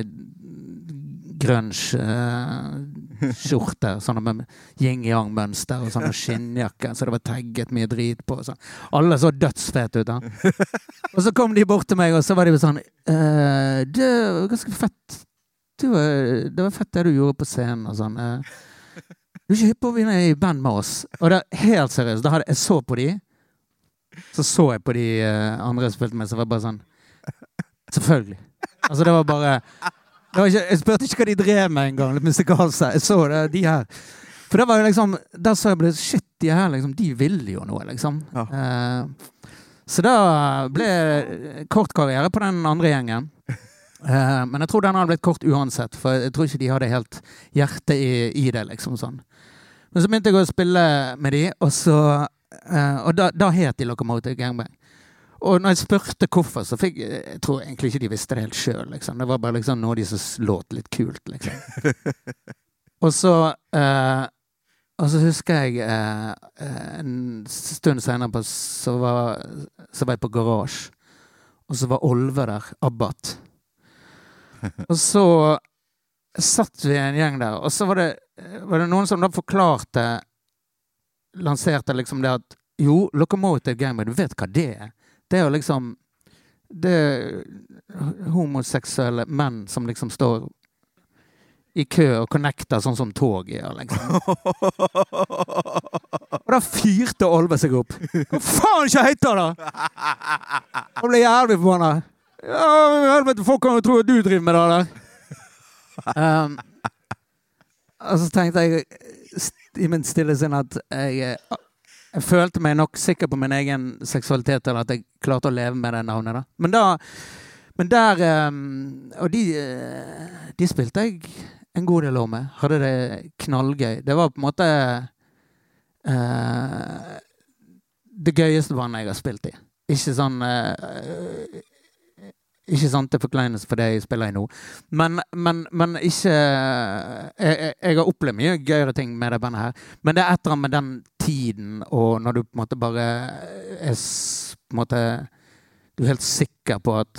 grunge uh, skjorter, sånne med yin-yang-mønster og sånne skinnjakker, så det var tagget mye drit på. Sånn. Alle så dødsfet ut da. Og så kom de bort til meg, og så var de sånn, uh, det var ganske fett. Du, uh, det var fett det du gjorde på scenen og sånn. Uh, du er ikke hypp på å vinne i band med oss. Og det er helt seriøst. Da hadde jeg så på de, så så jeg på de uh, andre jeg spilte med, så var det bare sånn, selvfølgelig. Altså det var bare... Det var ikke, jeg spurte ikke hva de drev med en gang, litt musikalse. Jeg så det, de her. For det var jo liksom, der så jeg ble, shit, de her liksom, de ville jo noe, liksom. Ja. Uh, så da ble kort karriere på den andre gjengen. Uh, men jeg tror den hadde blitt kort uansett, for jeg tror ikke de hadde helt hjerte i, i det, liksom sånn. Men så begynte jeg å spille med de, og så, uh, og da, da het de Locomotive Gangbang. Og når jeg spurte hvorfor, så fikk jeg tror egentlig ikke de visste det helt selv, liksom. Det var bare liksom noe de som låt litt kult, liksom. og så eh, og så husker jeg eh, en stund senere på, så var, så var jeg på Garage, og så var Olve der, Abbat. og så satt vi en gjeng der, og så var det, var det noen som da forklarte, lanserte liksom det at jo, Locomotive Gangbang, du vet hva det er? Det er jo liksom det er homoseksuelle menn som liksom står i kø og connecter sånn som tog gjør, liksom. Og da fyrte Olve seg opp. Hva faen ikke heter det? Han ble jævlig forbannet. Ja, helvete, folk kan jo tro at du driver med det der. Um, og så tenkte jeg i min stille sinn at jeg Jeg følte meg nok sikker på min egen seksualitet, eller at jeg klarte å leve med det navnet da. Men da, men der, um, og de, de spilte jeg en god del år med. Hadde det knallgøy. Det var på en måte uh, det gøyeste bandet jeg har spilt i. Ikke sånn uh, ikke sant til forkleinelse for det jeg spiller i nå. Men, men, men ikke jeg, jeg har opplevd mye gøyere ting med det bandet her. Men det er etter med den tiden, og når du på en måte bare er på en måte, du er helt sikker på at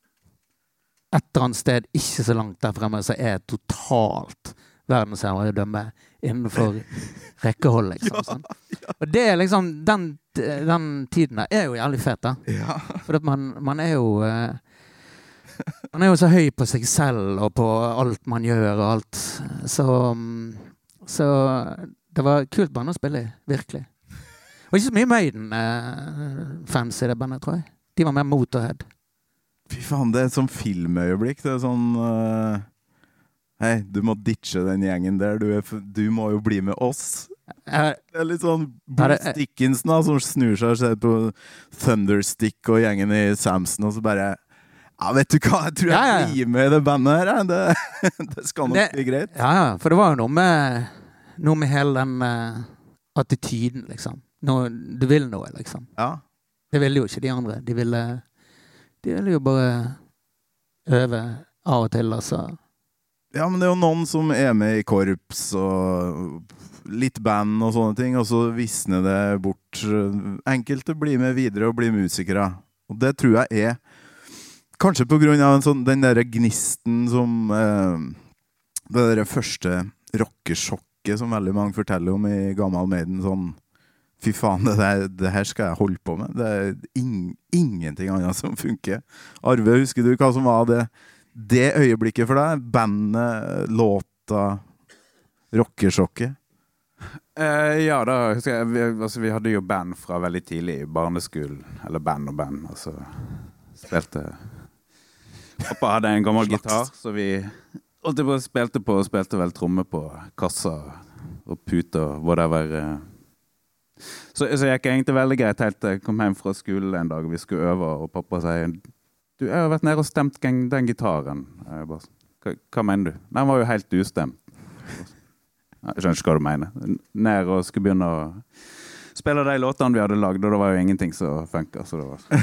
et eller annet sted, ikke så langt der fremme, så er totalt verdensherredømme innenfor rekkehold, liksom. Sånn. Og det er liksom, den, den tiden der er jo jævlig fet, da. Ja. For at man, man er jo man er jo så høy på seg selv og på alt man gjør og alt. Så, så det var kult band å spille i, virkelig. Og ikke så mye Maiden-fans i det bandet, tror jeg. De var mer Motorhead. Fy faen, det er et sånn filmøyeblikk. Det er sånn uh, hei, du må ditche den gjengen der. Du, er, du må jo bli med oss. Uh, det er litt sånn Bruce Dickinson da, som snur seg og ser på Thunderstick og gjengen i Samson, og så bare ja, vet du hva? Jeg tror jeg ja, ja. blir med i det bandet her. Det, det skal nok det, bli greit. Ja, ja, for det var jo noe med, noe med hele den uh, attityden, liksom. Noe, du vil noe, liksom. Ja. Det ville jo ikke de andre. De ville, de ville jo bare øve av og til, altså. Ja, men det er jo noen som er med i korps og litt band og sånne ting, og så visner det bort. Enkelte blir med videre og blir musikere. Og det tror jeg er kanskje på grunn av en sånn, den der gnisten som eh, det der første rockesjokket som veldig mange forteller om i Gammal Maiden, sånn, fy faen, det, der, det her skal jeg holde på med. Det er ing, ingenting annet som funker. Arve, husker du hva som var det, det øyeblikket for deg? Bandet, låta, rockesjokket? Uh, ja, da husker jeg, vi, altså, vi hadde jo band fra veldig tidlig i barneskolen, eller band og band, altså spilte pappa hadde en gammel gitar, så vi alltid bare spilte på og spilte vel tromme på kassa og pute og whatever. Så, så gikk egentlig veldig greit helt til jeg kom hjem fra skolen en dag og vi skulle øve, og pappa sier du, jeg har vært nede og stemt den, den gitaren. Jeg bare, hva, hva mener du? Den var jo helt ustemt. Jeg skjønner ikke hva du mener. Ned og skulle begynne å spille de låtene vi hadde lagd, og det var jo ingenting som funket, så det var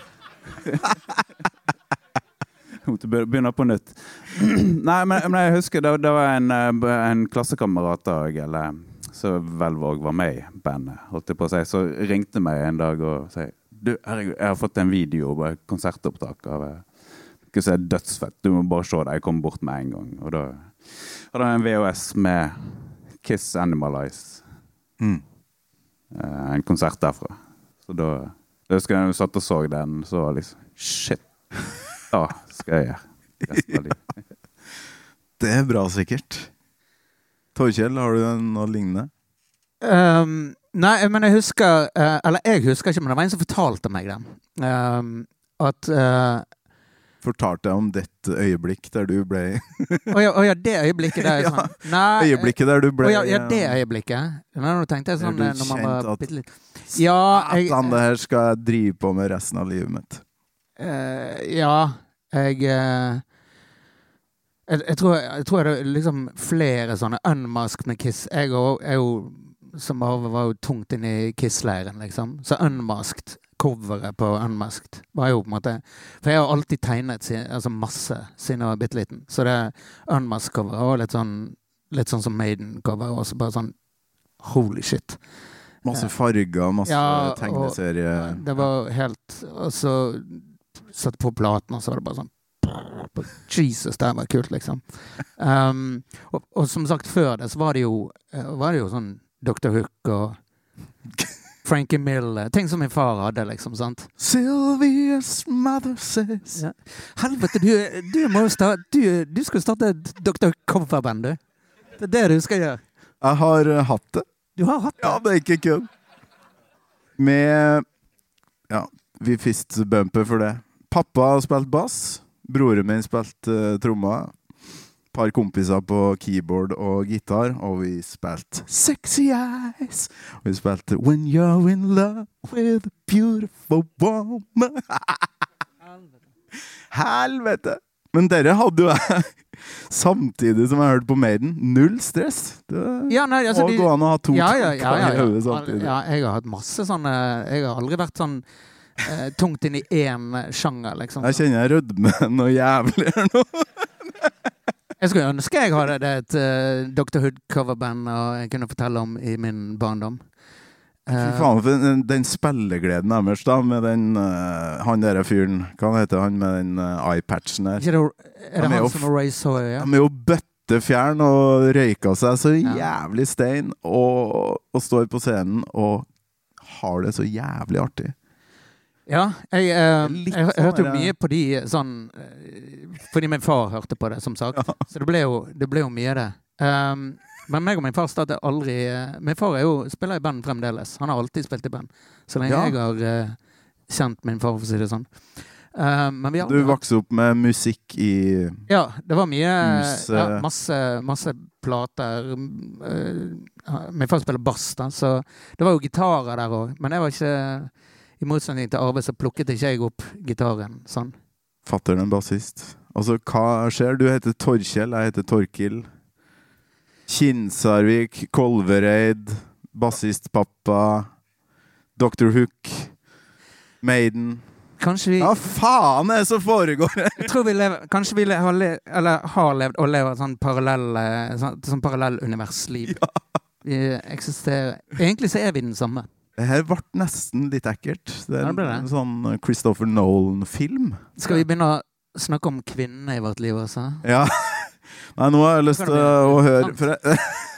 måtte begynne på nytt. Nei, men, men jeg husker det, det var en, en klassekamerat da, eller, så Velvåg var med i bandet, holdt jeg på å si, så ringte meg en dag og sa du, herregud, jeg har fått en video og et konsertopptak av ikke si dødsfett, du må bare se det, jeg kom bort med en gang, og da hadde jeg en V H S med Kiss Animalize, mm. en konsert derfra, så da da husker jeg når jeg satt og så den, så var liksom shit, da skal jeg gjøre resten av livet. Det er bra sikkert. Torkjell, har du noe lignende? Um, nei, men jeg husker, uh, eller jeg husker ikke, men det var en som fortalte meg det. Um, at... Uh, fortalte jeg om dette øyeblikk der du ble... Å ja, oh ja, det øyeblikket der. Sånn. Ja, nei, øyeblikket der du ble... Oh ja, ja, det øyeblikket. Nei, nå tenkte jeg sånn, når man var at, bitte litt... Ja, jeg... Satan, det her skal jeg drive på med resten av livet mitt. Uh, ja, jeg, uh, jeg, jeg, tror, jeg tror det er liksom flere sånne unmasked med Kiss. Jeg er jo, som var, var jo tungt inn i Kiss-leiren, liksom. Så unmasked, coveret på unmasked, var jo på en måte... For jeg har alltid tegnet altså masse siden jeg var bitteliten. Så det unmasked coveret var litt sånn, litt sånn som Maiden-cover, og så bare sånn, holy shit. Masse farger, masse ja, tegneserie. Det var helt... Og så satt på platen, og så var det bare sånn Jesus, det var kult, liksom. Um, og, og som sagt, før det så var det jo, var det jo sånn doktor Hook og Frankie Miller, ting som min far hadde, liksom, sant? Sylvia's mother says ja. Helvete, du, du må jo starte du, du skal starte et doktor Hook-coverband, du. Det er det du skal gjøre. Jeg har uh, hatt det. Du har hatt det? Ja, det er ikke kødd. Med ja, vi fist bumper for det. Pappa har spilt bass, broren min spilt uh, tromma, par kompiser på keyboard og gitar, og vi spilt Sexy Eyes, og vi spilte When You're in Love with a Beautiful Woman. Helvete! Men dere hadde jo jeg samtidig som jeg hørte på Maiden. Null stress. Det Ja, nei, altså, må de- gå an å ha to Ja, ja, ja, tanker ja, i ja. hodet samtidig. ja, jeg har hatt masse sånne Jeg har aldri vært sånn eh, tungt inn i én sjanger, liksom. Jeg kjenner jeg rødmer noe jævlig her nå. Jeg skulle ønske jeg hadde det et uh, doktor Hood coverband og jeg kunne fortelle om i min barndom. Fy Eh, faen, for den, den spillegleden deres da, med den, uh, han der fyren, hva heter han med den uh, eye-patchen der? ikke det, er det Han er jo han som er Ray Sawyer? Ja? De er jo bøttefjern og røyka seg så Ja. jævlig stein, og, og står på scenen og har det så jævlig artig. Ja, jeg, eh, Litt jeg, jeg sånn hørte jo er det. mye på de sånn eh, fordi min far hørte på det, som sagt. Så det ble jo, det ble jo mye det. Um, men meg og min far startet aldri eh, Min far er jo, spiller i band fremdeles. Han har alltid spilt i band. Så lenge Ja. jeg har eh, kjent min far, for å si det sånn. Um, men vi har Du vokste opp med musikk i Ja, det var mye Hus, ja, eh. masse, masse plater. Uh, min far spiller bass, da, så det var jo gitarer der òg. Men jeg var ikke i motsetning til Arve, så plukket ikke jeg opp gitaren sånn. fatteren en bassist. Altså, hva skjer? Du heter Torkjell, jeg heter Torkil. Kinsarvik, Kolvereid, bassistpappa, doktor Hook, Maiden. Kanskje vi, Hva faen er det som foregår her? jeg tror vi lever, kanskje vi le, har, le, eller har levd og lever et sånn parallell, eh, sånn, sånn parallell-universliv. Vi eksisterer Egentlig så er vi den samme. Det her ble nesten litt ekkelt. Det er Ja, det ble det. en sånn Christopher Nolan-film. Skal vi begynne å snakke om kvinnene i vårt liv også? Ja. Nei, nå har jeg lyst til å høre for jeg,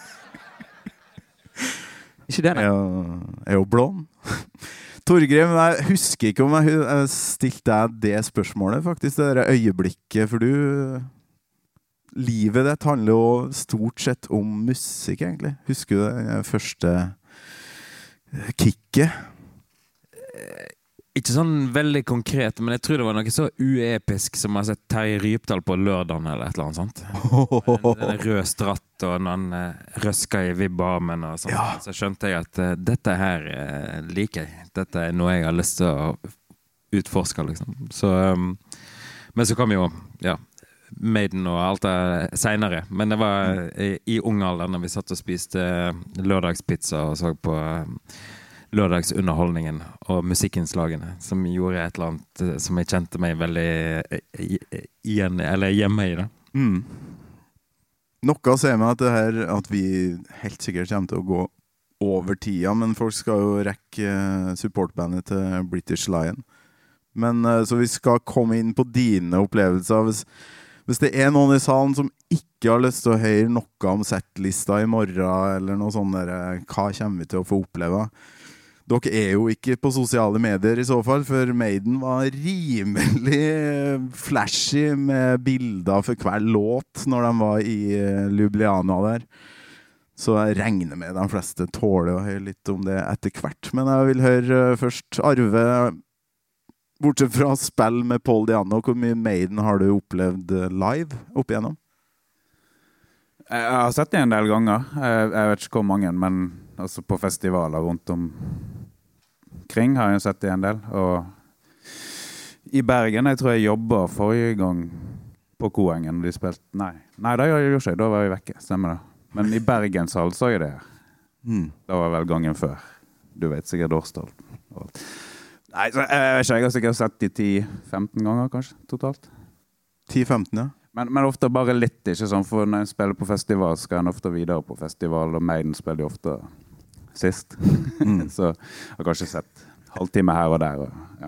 Ikke det, jeg nei. er jo- jeg er jo blond. Torgrim, jeg husker ikke om jeg, jeg stilte deg det spørsmålet, faktisk, det der øyeblikket, for du Livet ditt handler jo stort sett om musikk, egentlig. Husker du det første kicket? Ikke sånn veldig konkret, men jeg tror det var noe så uepisk som å ha sett Terje Rypdal på lørdagen eller et eller annet sånt. En, en rød stratt og noen uh, røska i vibbarmen og sånt. Ja. Så skjønte jeg at uh, dette her uh, liker jeg. Dette er noe jeg har lyst til å utforske, liksom. Så, um, men så kom jo, ja, Maiden og alt det senere. Men det var i, i ung alder når vi satt og spiste lørdagspizza og så på um, lørdagsunderholdningen og musikkinnslagene som gjorde et eller annet eh, som jeg kjente meg veldig eh, i- igjen, eller hjemme i det. Mm. Noe sier meg at det her at vi helt sikkert kommer til å gå over tida, men folk skal jo rekke eh, supportbandet til British Lion. Men eh, så vi skal komme inn på dine opplevelser. Hvis, hvis det er noen i salen som ikke har lyst til å høre noe om settlista i morgen, eller noe sånt der, eh, hva kommer vi til å få oppleve? Dere er jo ikke på sosiale medier i så fall, for Maiden var rimelig flashy med bilder for hver låt når de var i Ljubljana der. Så jeg regner med de fleste tåler å høre litt om det etter hvert. Men jeg vil høre først Arve, bortsett fra spill med Paul Diano, hvor mye Maiden har du opplevd live opp igjennom? Jeg har sett det en del ganger. Jeg, jeg vet ikke hvor mange, men altså på festivaler rundt omkring har jeg sett det en del. Og i Bergen, jeg tror jeg jobbet forrige gang på Koengen. De spilte, nei, nei det gjorde jeg ikke, da var jeg vekke, stemmer det. Men i Bergenshall så jeg det. Mm. Det var vel gangen før. Du vet sikkert årstall. Nei, så jeg vet ikke, jeg har sikkert sett de ti femten ganger kanskje, totalt. ti femten, ja. Men, men ofte bare litt, ikke sånn, for når jeg spiller på festival, skal jeg ofte videre på festival, og Maiden spiller jo ofte sist. Mm. Så jeg har kanskje sett halvtime her og der. Og, ja.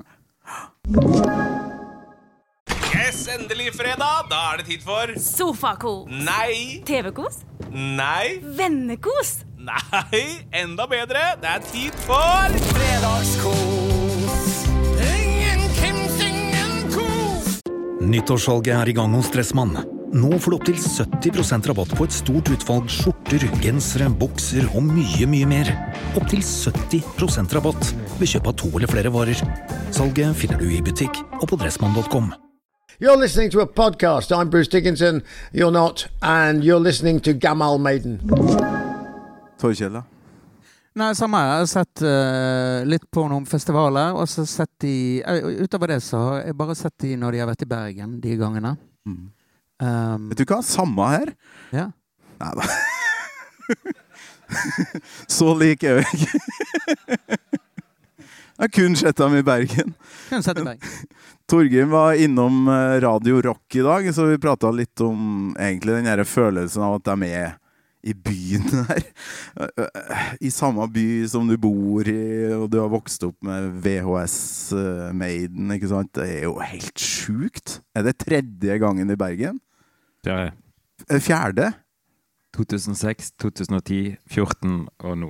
Yes, endelig fredag. Da er det tid for Sofakos. Nei, T V-kos. nei, Vennekos. nei. Enda bedre. Det er tid for Fredagskos. Ingen Kims, ingen kos. Nyttårssalget er i gang hos Dressmann. Nå får du opp til sytti prosent rabatt på et stort utvalg skjorter, gensere, bukser og mye, mye mer. Opp til sytti prosent rabatt ved kjøp av to eller flere varer. Salget finner du i butikk og på dressmann punktum com. You're listening to a podcast. I'm Bruce Dickinson. You're not. And you're listening to Gamal Maiden. Torkjell, da? Nei, samme. Jeg har sett uh, litt på noen festivaler, og så sett de uh, utover det så har jeg bare sett de når de har vært i Bergen de gangene. Mm. Um, Vet du hva? Samme her. ja. Neida. Så lik er jeg ikke. Jeg har kun sett dem i Bergen. Kun sett i Bergen. Torgrim var innom eh, Radio Rock i dag, så vi pratet litt om egentlig den her følelsen av at de er i byen her. I samme by som du bor i, og du har vokst opp med V H S uh, Maiden, ikke sant? Det er jo helt sjukt. Er det tredje gangen i Bergen? Det er Eh, Fjerde? to tusen og seks, to tusen og ti, fjorten og nå.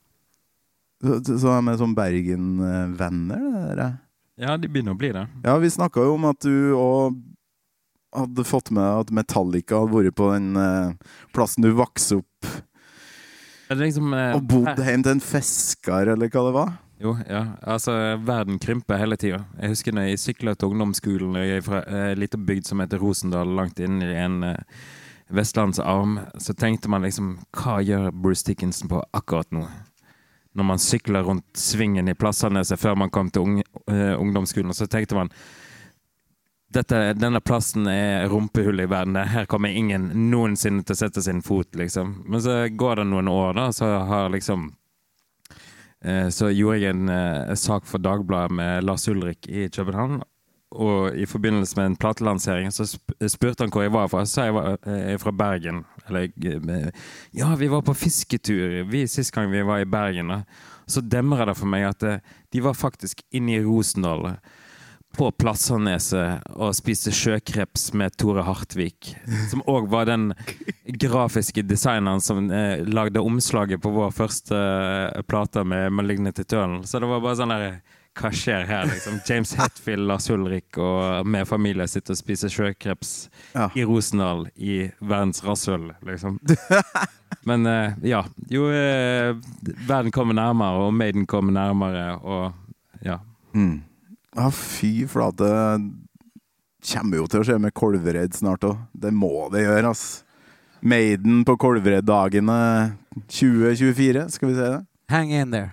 Så, så er vi som Bergen-venner, det der. Ja, de begynner å bli det. Ja, vi snakket jo om at du også hadde fått med at Metallica hadde vært på den eh, plassen du vokste opp Det er liksom, eh, og bodde hjem til en fisker, eller hva det var. Jo, ja. Altså, verden krymper hele tiden. Jeg husker når jeg syklet til ungdomsskolen, og jeg er fra en eh, liten bygd som heter Rosendal, langt inn i en eh, vestlandsarm, så tenkte man liksom, hva gjør Bruce Dickinson på akkurat nå? Når man sykler rundt svingen i Plassaneset før man kom til ung, uh, ungdomsskolen, så tenkte man dette, denne plassen er rumpehullet i verden. Her kommer ingen noensinne til å sette sin fot, liksom. Men så går det noen år da, så har liksom uh, så gjorde jeg en uh, sak for Dagbladet med Lars Ulrik i København, og i forbindelse med en platelansering så spurte han hvor jeg var fra. Så sa jeg var jeg fra Bergen. Eller, ja, vi var på fisketur vi sist gang vi var i Bergen. Så demret det for meg at de var faktisk inne i Rosendal på Plassaneset og spiste sjøkreps med Tore Hartvik, som også var den grafiske designeren som eh, lagde omslaget på vår første eh, plate med Malignant Eternal. Så det var bare sånn der, hva skjer her, liksom? James Hetfield, Lars Ulrik og med familie sitter og spiser sjøkreps ja. I Rosendal i verdens rasshøl, liksom. Men eh, ja, jo, eh, verden kommer nærmere, og Maiden kommer nærmere, og ja. Mm. Ja, fy flate. Kommer jo til å skje med Kolvereid snart også. Det må det gjøre, ass. Maiden på Kolvereid-dagene tjue tjuefire, skal vi se det? Hang in there.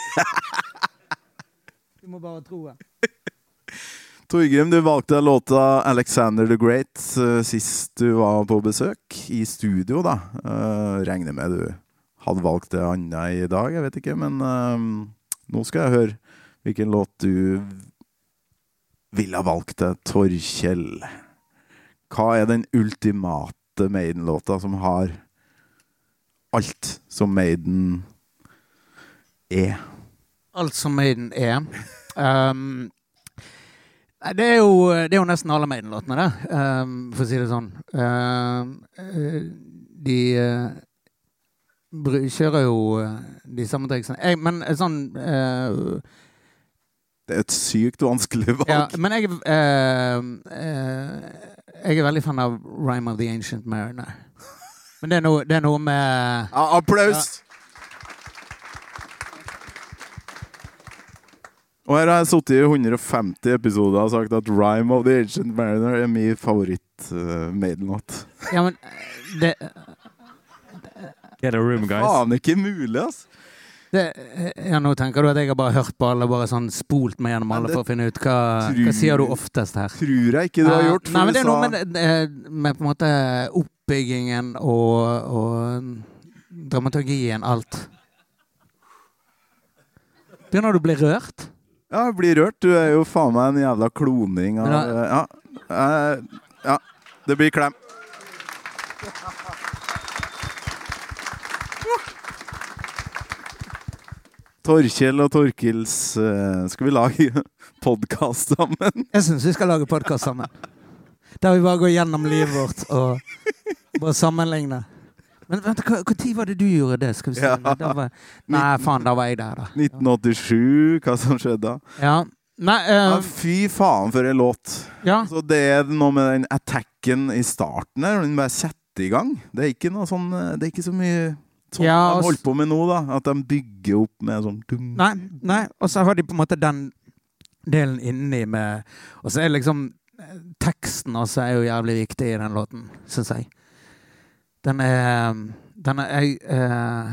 Du må bare tro det. Torgrim, du valgte låta Alexander the Great uh, sist du var på besøk i studio da. Uh, regner med du hadde valgt det annet i dag, jeg vet ikke, men uh, nå skal jeg høre hvilken låt du ville ha valgt til Torkjell. Hva er den ultimate Maiden-låta som har alt som Maiden er? Alt som Maiden er. Um, det, er jo, det er jo nesten alle Maiden-låtene, det. Um, for å si det sånn. Um, de uh, kjører jo uh, de samme triksene. Jeg, men sånn... Uh, det er et sykt vanskelig valg. Ja, men jeg, uh, uh, jeg er veldig fan av Rime of the Ancient Mariner. Men det er noe, det er noe med... Ja, applaus! Ja. Og her har jeg suttet i hundre og femti episoder og sagt at Rime of the Ancient Mariner er min favoritt-Maiden-låt. Uh, ja, men det... Get a room, guys. Faen, ikke mulig, ass. Det, ja, nå tenker du at jeg har bare hørt på alle, bare sånn spolt meg gjennom alle for å finne ut hva, tror, hva sier du oftest her? Tror jeg ikke du har gjort. Uh, nei, men det er noe med, med på en måte oppbyggingen og, og dramaturgien, alt. Begynner du å bli rørt? Ja, jeg blir rørt. Du er jo faen meg en jævla kloning av... Da, ja, uh, ja, det blir klem. Torkjell og Torkils uh, skal vi lage podcast sammen? Jeg synes vi skal lage podcast sammen. Der vi bare går gjennom livet vårt og bare sammenligne. Men vent, hva, hva tid var det du gjorde det? Skal vi se? Ja. Da var, nei, faen, da var jeg der da. nitten åttisju, hva som skjedde da? Ja. Nei, uh, ja, fy faen for en låt. Ja. Så det er noe med den attacken i starten der, den bare setter i gang. Det er ikke noe sånn, det er ikke så mye sånn ja, de holder på med nå da, at de bygger opp med sånn dung. Nei, nei, og så har de på en måte den delen inni med, og så er liksom teksten også er jo jævlig viktig i den låten, synes jeg. Den er, den er jeg, eh,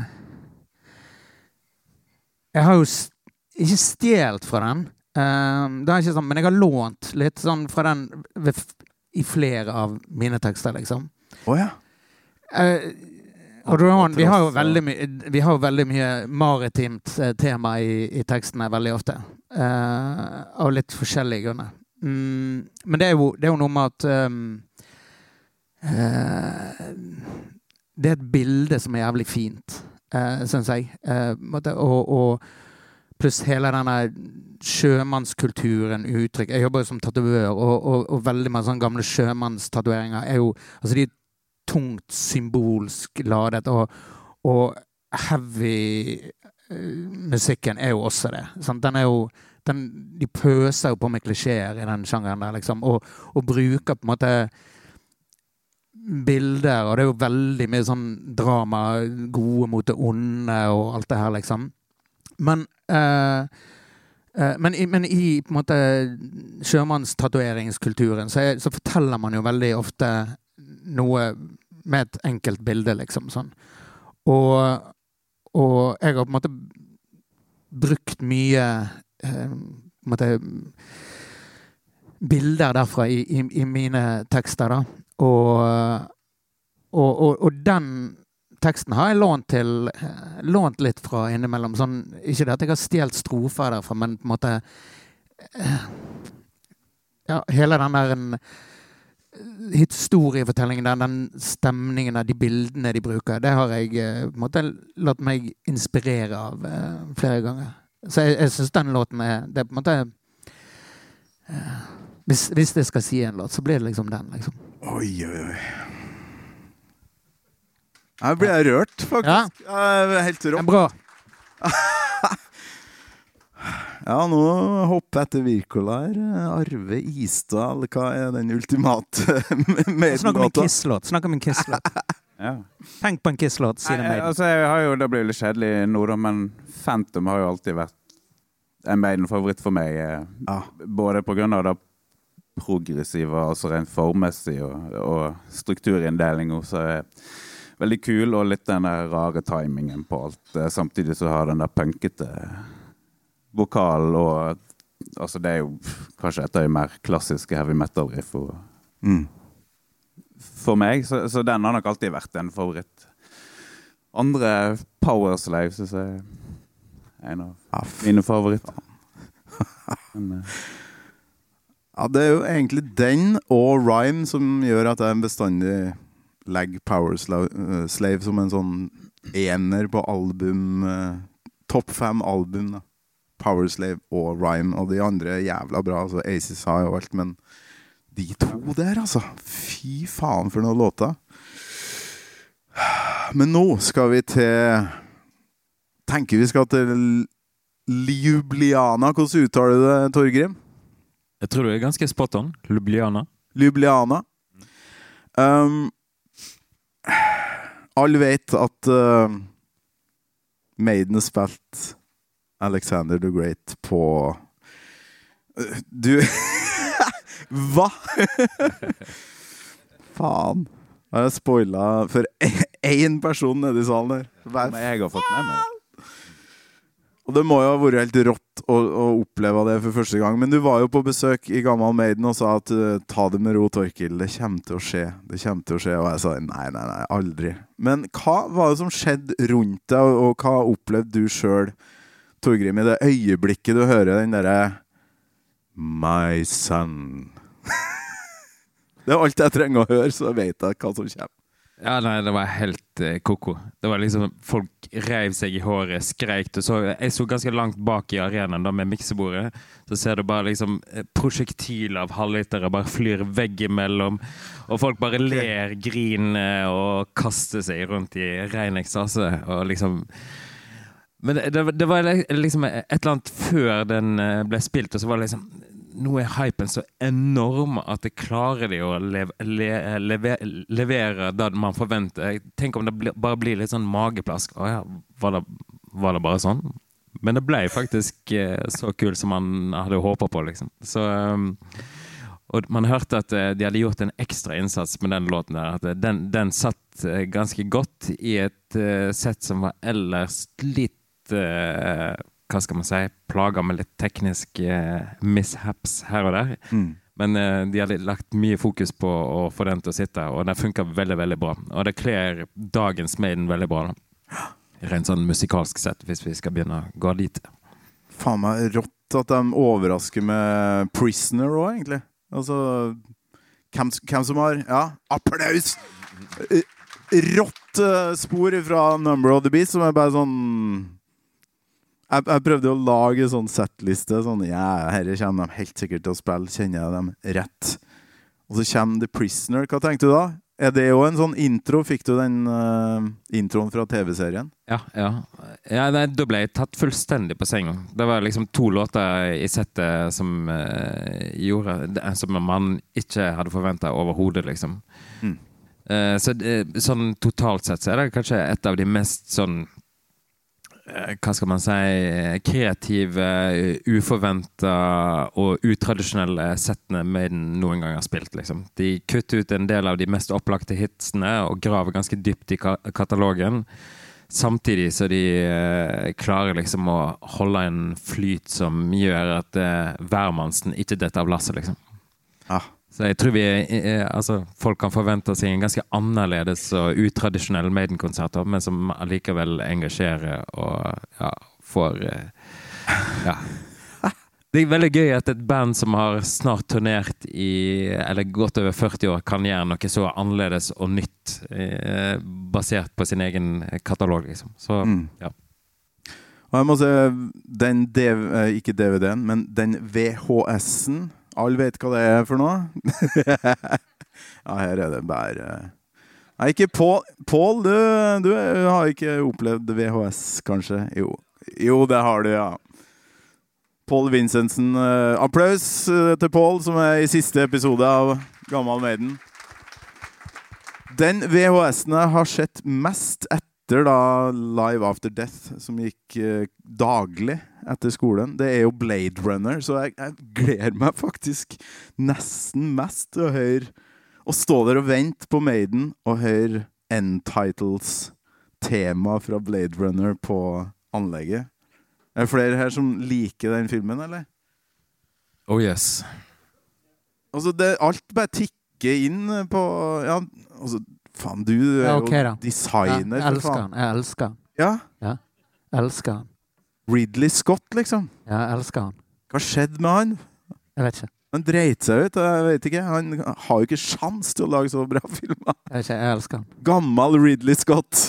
jeg har jo ikke stjelt fra den, eh, det er ikke sånn, men jeg har lånt litt sånn fra den ved, i flere av mine tekster, liksom. Å ja. Uh, og Ron, vi har jo veldig mye vi har jo veldig mye maritimt uh, tema i, i tekstene veldig ofte. Uh, av litt forskjellige grunner. Mm, men det er, jo, det er jo noe med at um, uh, det er et bilde som er jævlig fint, uh, synes jeg. Uh, og, og pluss hele denne sjømannskulturen, uttrykk. Jeg jobber jo som tatovør, og, og, og veldig mange sånne gamle sjømannstatueringer er jo, altså de er tungt symbolsk ladet, og, og heavy uh, musikken er jo også det. Sant? Den er jo, den, de pøser jo på med klisjeer i den sjangeren der, liksom, og, og bruker på en måte bilder, og det er jo veldig mye sånn drama, gode mot det onde, og alt det her, liksom. Men, uh, uh, men, i, men i på en måte sjømannstatueringskulturen så, er, så forteller man jo veldig ofte noe med et enkelt bilde, liksom sånn. Og, og jeg har på en måte brukt mye uh, på en måte bilder derfra i, i, i mine tekster, da. Og, og, og, og den teksten har jeg lånt til lånt litt fra innimellom sånn, ikke det at jeg har stjelt strofer derfra, men på en måte ja, hele den der en historiefortellingen der, den stemningen der, de bildene de bruker, det har jeg på en måte latt meg inspirere av uh, flere ganger. Så jeg, jeg synes den låten er, det er på en måte uh, hvis, hvis jeg skal si en låt, så blir det liksom den, liksom. Oi, oi, oi. Jeg ble rørt, faktisk. Ja. Jeg helt rått. Bra. Ja, nå hopper jeg til Wirkola her. Arve Isdal, hva er den ultimate Maiden-låta? Snakk om en Kiss-låt. Snakk om en Kiss-låt. Ja. Tenk på en Kiss-låt, sier det Maiden. Altså, jeg har jo, det blir litt kjedelig nå da, men Phantom har jo alltid vært en Maiden-favoritt for meg. Ja. Både på grunn av det progressive, altså rent formmessig, og, og strukturinndeling, og så er veldig kul, og litt den der rare timingen på alt. Samtidig så har den der punkete vokal, og altså det er jo kanskje et av de mer klassiske heavy metal-riff mm. for meg, så, så den har nok alltid vært en favoritt. Andre Powerslave, synes jeg er en av Aff. mine favoritter. Men, uh, ja, det er jo egentlig den og Rhyme som gjør at jeg bestandig legger Powerslave som en sånn ener på album, uh, topp fem album da. Powerslave og Rhyme, og de andre er jævla bra, altså Aces High og alt, men de to der, altså, fy faen for noen låter. Men nå skal vi til, tenker vi skal til Ljubljana. Hvordan uttaler du det, Torgrim? Jeg tror du er ganske spot on. Ljubljana. Ljubljana. Um, alle vet at uh, Maiden har spilt Alexander the Great på uh, du hva? Faen, jeg har spoilet for en person nede i salen her. Men jeg har fått med meg. Og det må jo ha vært helt rått å, å oppleve det for første gang. Men du var jo på besøk i Gammal Maiden og sa at uh, ta det med ro, Torkil. Det kommer til å skje. Det kommer til å skje. Og jeg sa nei, nei, nei, aldri. Men hva var det som skjedde rundt deg, og, og hva opplevde du selv, Torgrim, i det øyeblikket du hører den derre My son. Det er alt jeg trenger å høre, så vet jeg hva som kommer. Ja, nei, det var helt eh, koko. Det var liksom, folk rev seg i håret, skreik. Så, jeg så ganske langt bak i arenaen da med miksebordet. Så ser du bare liksom projektil av halvlitere bare flyr vegg imellom. Og folk bare ler, griner og kaster seg rundt i ren ekstase. Og liksom... Men det, det var liksom et eller annet før den ble spilt, og så var det liksom... Nå er hypen så enorm at det klarer de å lev, le, leve, levere det man forventer. Tenk om det ble, bare blir litt sånn mageplask. Å ja, var det, var det bare sånn? Men det ble faktisk eh, så kul som man hadde håpet på, liksom. Så, um, og man hørte at de hadde gjort en ekstra innsats med den låten der. At den, den satt ganske godt i et uh, sett som var ellers litt... Uh, hva skal man si, plager med litt tekniske uh, mishaps her og der. Mm. Men uh, de hadde lagt mye fokus på å få den til å sitte, og den funker veldig, veldig bra. Og det kler dagens Maiden veldig bra. Da. Rent sånn musikalsk sett, hvis vi skal begynne å gå dit. Faen meg rått at de overrasker med Prisoner også, egentlig. Altså, hvem, hvem som har... Ja, applaus! Rått uh, spor fra Number of the Beast, som er bare sånn... Jeg, jeg prøvde å lage en sånn settliste, sånn, ja, her kommer de helt sikkert til å spille, kjenner jeg dem rett. Og så kommer The Prisoner, hva tenkte du da? Er det jo en sånn intro? Fikk du den uh, introen fra T V-serien? Ja, ja. ja nei, da ble jeg tatt fullstendig på sengen. Det var liksom to låter i settet som uh, gjorde, som man ikke hadde forventet overhodet, liksom. Mm. Uh, så uh, sånn totalt sett så er det kanskje et av de mest sånn hva skal man si, kreative, uforventet og utradisjonelle settene Maiden noen gang har spilt, liksom. De kutter ut en del av de mest opplagte hitsene og graver ganske dypt i ka- katalogen, samtidig så de eh, klarer liksom å holde en flyt som gjør at eh, hvermannsen ikke detter av lasset, liksom. Ja. Så jeg tror vi, eh, altså, folk kan forvente seg en ganske annerledes og utradisjonell Maiden-konsert, men som allikevel engasjerer og ja, får eh, ja. Det er veldig gøy at et band som har snart turnert i, eller gått over førti år, kan gjøre noe så annerledes og nytt, eh, basert på sin egen katalog, liksom. Så, mm. ja. Og jeg må si, den D V, ikke D V D-en, men den V H S-en, alle vet hva det er for noe. Ja, her er det bare... Nei, ikke Paul. Paul, du, du har ikke opplevd V H S, kanskje? Jo, jo det har du, ja. Paul Vincentsen. Uh, applaus til Paul, som er i siste episode av Gammal Maiden. Den V H S-en jeg har sett mest etter da Live After Death, som gikk uh, daglig etter skolen, det er jo Blade Runner, så jeg, jeg gleder meg faktisk nesten mest til å høre, å stå der og vente på Maiden og høre End Titles tema fra Blade Runner på anlegget. Er det flere her som liker den filmen, eller? Oh yes. Altså, det, alt bare tikker inn på, ja, altså, faen, du er ja, okay, jo designer. Ja, jeg elsker han, jeg elsker han. Ja? Ja, jeg elsker han. Ridley Scott, liksom. Ja, jeg elsker han. Hva skjedde med han? Jeg vet ikke. Han dreit seg ut, jeg vet ikke. Han har jo ikke sjans til å lage så bra filmer. Jeg vet ikke, jeg elsker han. Gammal Ridley Scott.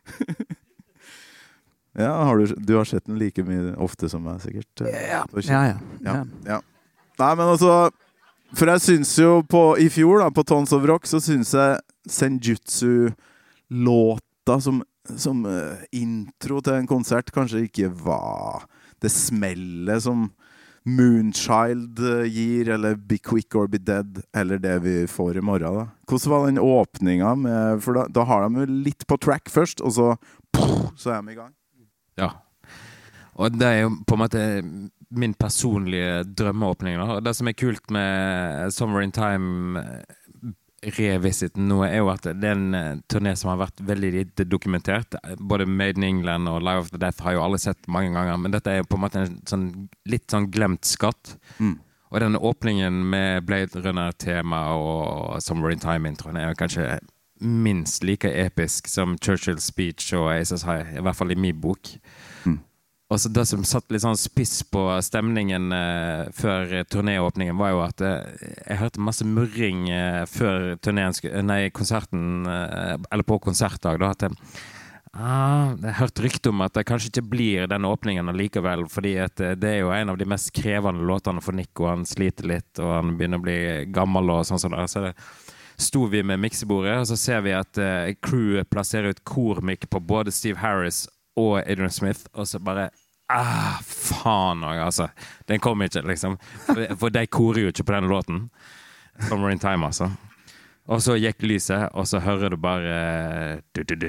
Ja, har du, du har sett den like mye ofte som meg, sikkert. Ja, ja, ja. ja, ja. Nei, men altså, for jeg synes jo på, i fjor da, på Tons of Rock, så synes jeg Senjutsu-låta som som uh, intro til en konsert kanskje ikke var det smellet som Moonchild uh, gir, eller Be Quick or Be Dead, eller det vi får i morgen da. Hvordan var den åpningen med, for da, da har de jo litt på track først, og så puff, så er de i gang. Ja, og det er jo på en måte min personlige drømmeåpning da. Det som er kult med Summer in Time Revisit nå er jo at det er en turné som har vært veldig lite dokumentert. Både Made in England og Live After Death har jo alle sett mange ganger, men dette er jo på en måte en sånn, litt sånn glemt skatt. Mm. Og den åpningen med Blade Runner-tema og Summer in Time-introen er jo kanskje minst like episk som Churchill's Speech og Aces High, i hvert fall i min bok. Mm. Og så det som satt litt sånn spiss på stemningen eh, før turnéåpningen var jo at eh, jeg hørte masse murring eh, før turneen, nei, konserten, eh, eller på konsertdag da, at jeg, ah, jeg hørte rykte om at det kanskje ikke blir den åpningen likevel, fordi at eh, det er jo en av de mest krevende låtene for Nick, og han sliter litt, og han begynner å bli gammel og sånn sånn der, så det sto vi med miksebordet, og så ser vi at eh, crew plasserer ut kormikk på både Steve Harris og Adrian Smith, og så bare ah, faen også, altså. Den kom ikke, liksom. For, for de korer jo ikke på den låten. Summer in Time, altså. Og så gikk lyset, og så hører du bare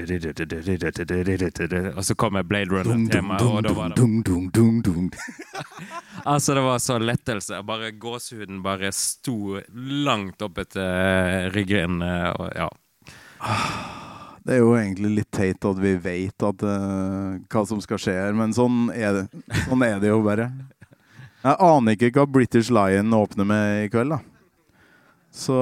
og så kommer Blade Runner-tema, og da var det altså, det var så lettelse. Bare gåshuden bare sto langt opp etter ryggen, og ja. Det er jo egentlig litt teit at vi vet at, uh, hva som skal skje her, men sånn er det, sånn er det jo bare. Jeg aner ikke hva British Lion åpner med i kveld, da. Så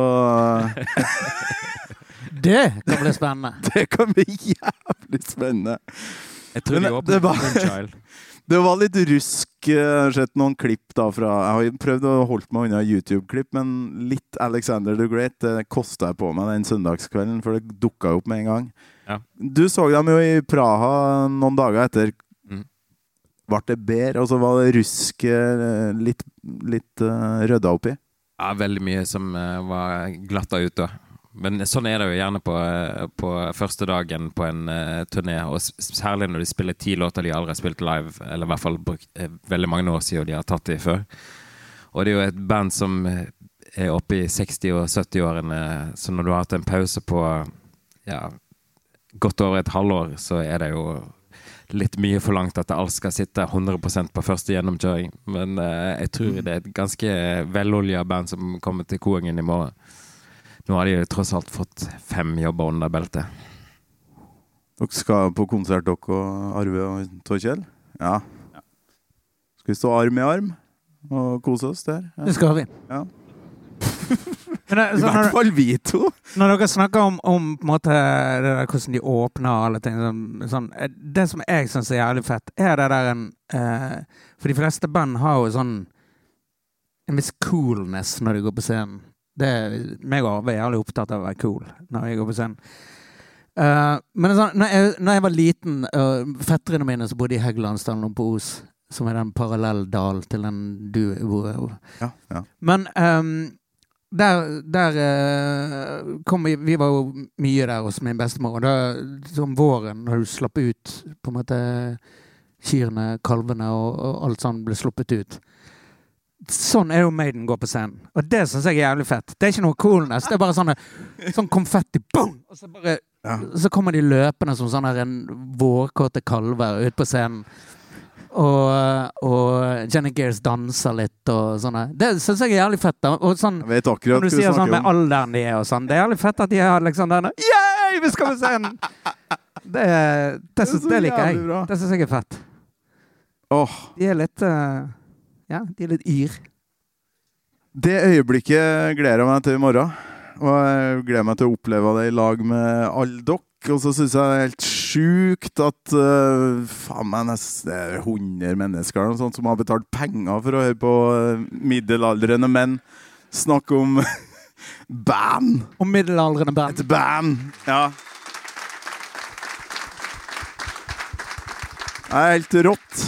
Det kan bli spennende. Det kan bli jævlig spennende. Jeg tror de åpner det var, Moonchild. Det var litt rusk. Jeg har sett noen klipp da fra... Jeg har prøvd å holde meg unna YouTube-klipp, men litt Alexander the Great, det kostet jeg på meg den søndagskvelden, for det dukket opp med en gang. Ja. Du så dem jo i Praha noen dager etter. Mm. Var det bedre? Og så var det rusk litt, litt uh, rødda oppi? Ja, veldig mye som uh, var glatta ut da. Men sånn er det jo gjerne på, på første dagen på en uh, turné, og særlig når de spiller ti låter de aldri har spilt live, eller i hvert fall brukt uh, veldig mange år siden de har tatt de før. Og det er jo et band som er oppe i seksti- og sytti-årene, så når du har hatt en pause på ja, godt over et halvår, så er det jo litt mye forlangt at alt skal sitte hundre prosent på første gjennomkjøring. Men uh, jeg tror det er et ganske veloljet band som kommer til Koengen i morgen. Nå har de jo tross alt fått fem jobber under beltet. Dere skal på konsert, dere og Arve og Torkjell? Ja. Ja. Skal vi stå arm i arm og kose oss der? Ja. Det skal vi. Ja. Men det, I så hvert når, fall vi to. når dere snakker om, om på en måte, det der, hvordan de åpner og alle ting, sånn, sånn, det som jeg synes er jævlig fett, er det der en... Eh, for de fleste band har jo sånn en viss coolness når de går på scenen. Det er, meg og Arve er jævlig opptatt av å være cool når jeg går på scenen. Uh, men sånn, når, jeg, når jeg var liten, uh, fettrene mine som bodde i Heggelandsdalen på Os, som er den parallelldal til den du bor i. Ja, ja. Men um, der, der uh, kom vi, vi var jo mye der hos min bestemor, og da, som våren, når du slapp ut, på en måte, kyrne, kalvene og, og alt sånt ble sluppet ut. Sånn er jo Maiden går på scenen. Og det synes jeg er jævlig fett. Det er ikke noe coolness. Det er bare sånne, sånn konfetti, boom! Og så, bare, ja. så kommer de løpende som sånne her en vårkåte kalver ut på scenen. Og, og Jenny Gears danser litt og sånne. Det synes jeg er jævlig fett. Da. Og sånn, jeg vet akkurat når du sier sånn med alderen de er og sånn. Det er jævlig fett at de har liksom denne Yay! Vi skal på scenen! Det, det, synes, det liker jeg. Bra. Det synes jeg er fett. Oh. De er litt... Uh, Ja, de er litt yr. Det øyeblikket gleder jeg meg til i morgen. Og jeg gleder meg til å oppleve det i lag med alle dere. Og så synes jeg det er helt sjukt at uh, faen meg nesten det er hundre mennesker og sånt, som har betalt penger for å høre på uh, middelaldrende menn snakke om band. Om middelaldrende band. Et band, ja. Det er helt rått.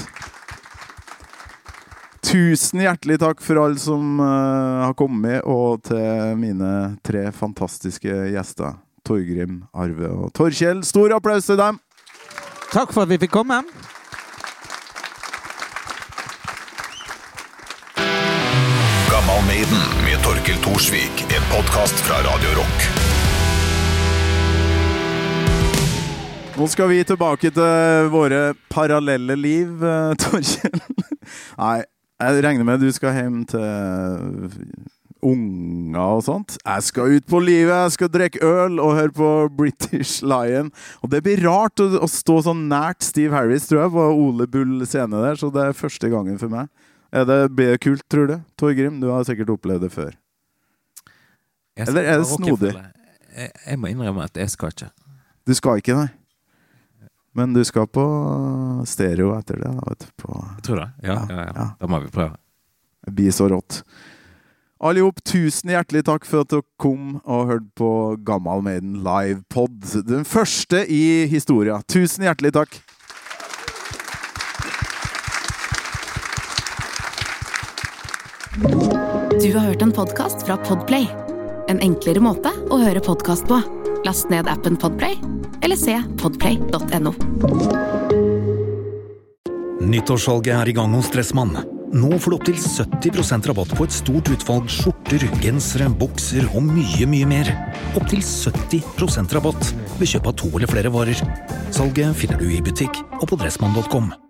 Tusen hjertelig takk for alle som uh, har kommet, og til mine tre fantastiske gjester, Torgrim, Arve og Torkjell. Stor applaus til dem! Takk for at vi fikk komme. Gammal Maiden med Torkel Torsvik, en podcast fra Radio Rock. Nå skal vi tilbake til våre parallelle liv, uh, Torkjell. Nei. Jeg regner med at du skal hjem til unger og sånt. Jeg skal ut på livet, jeg skal drikke øl og høre på British Lion. Og det blir rart å, å stå sånn nært Steve Harris, tror jeg, på Ole Bull scene der, så det er første gangen for meg. Er det, blir det kult, tror du? Torgrim, du har sikkert opplevd det før. Eller er det snodig? Jeg, jeg må innrømme at jeg skal ikke. Du skal ikke, nei. Men du skal på stereo etter det, da, vet du. På... Jeg tror det. Ja, ja, ja. ja. Da må vi prøve. Det blir så rått. Alle ihop, tusen hjertelig takk for at dere kom og hørte på Gammal Maiden Live Pod. Den første i historien. Tusen hjertelig takk. Du har hørt en podcast fra Podplay. En enklere måte å høre podcast på. Last ned appen Podplay, eller se podplay punktum no. Nyttårssalget er i gang hos Dressmann. Nå får du opp til sytti prosent rabatt på et stort utvalg skjorter, gensere, bukser og mye, mye mer. Opp til sytti prosent rabatt ved kjøp av to eller flere varer. Salget finner du i butikk og på dressmann punktum com.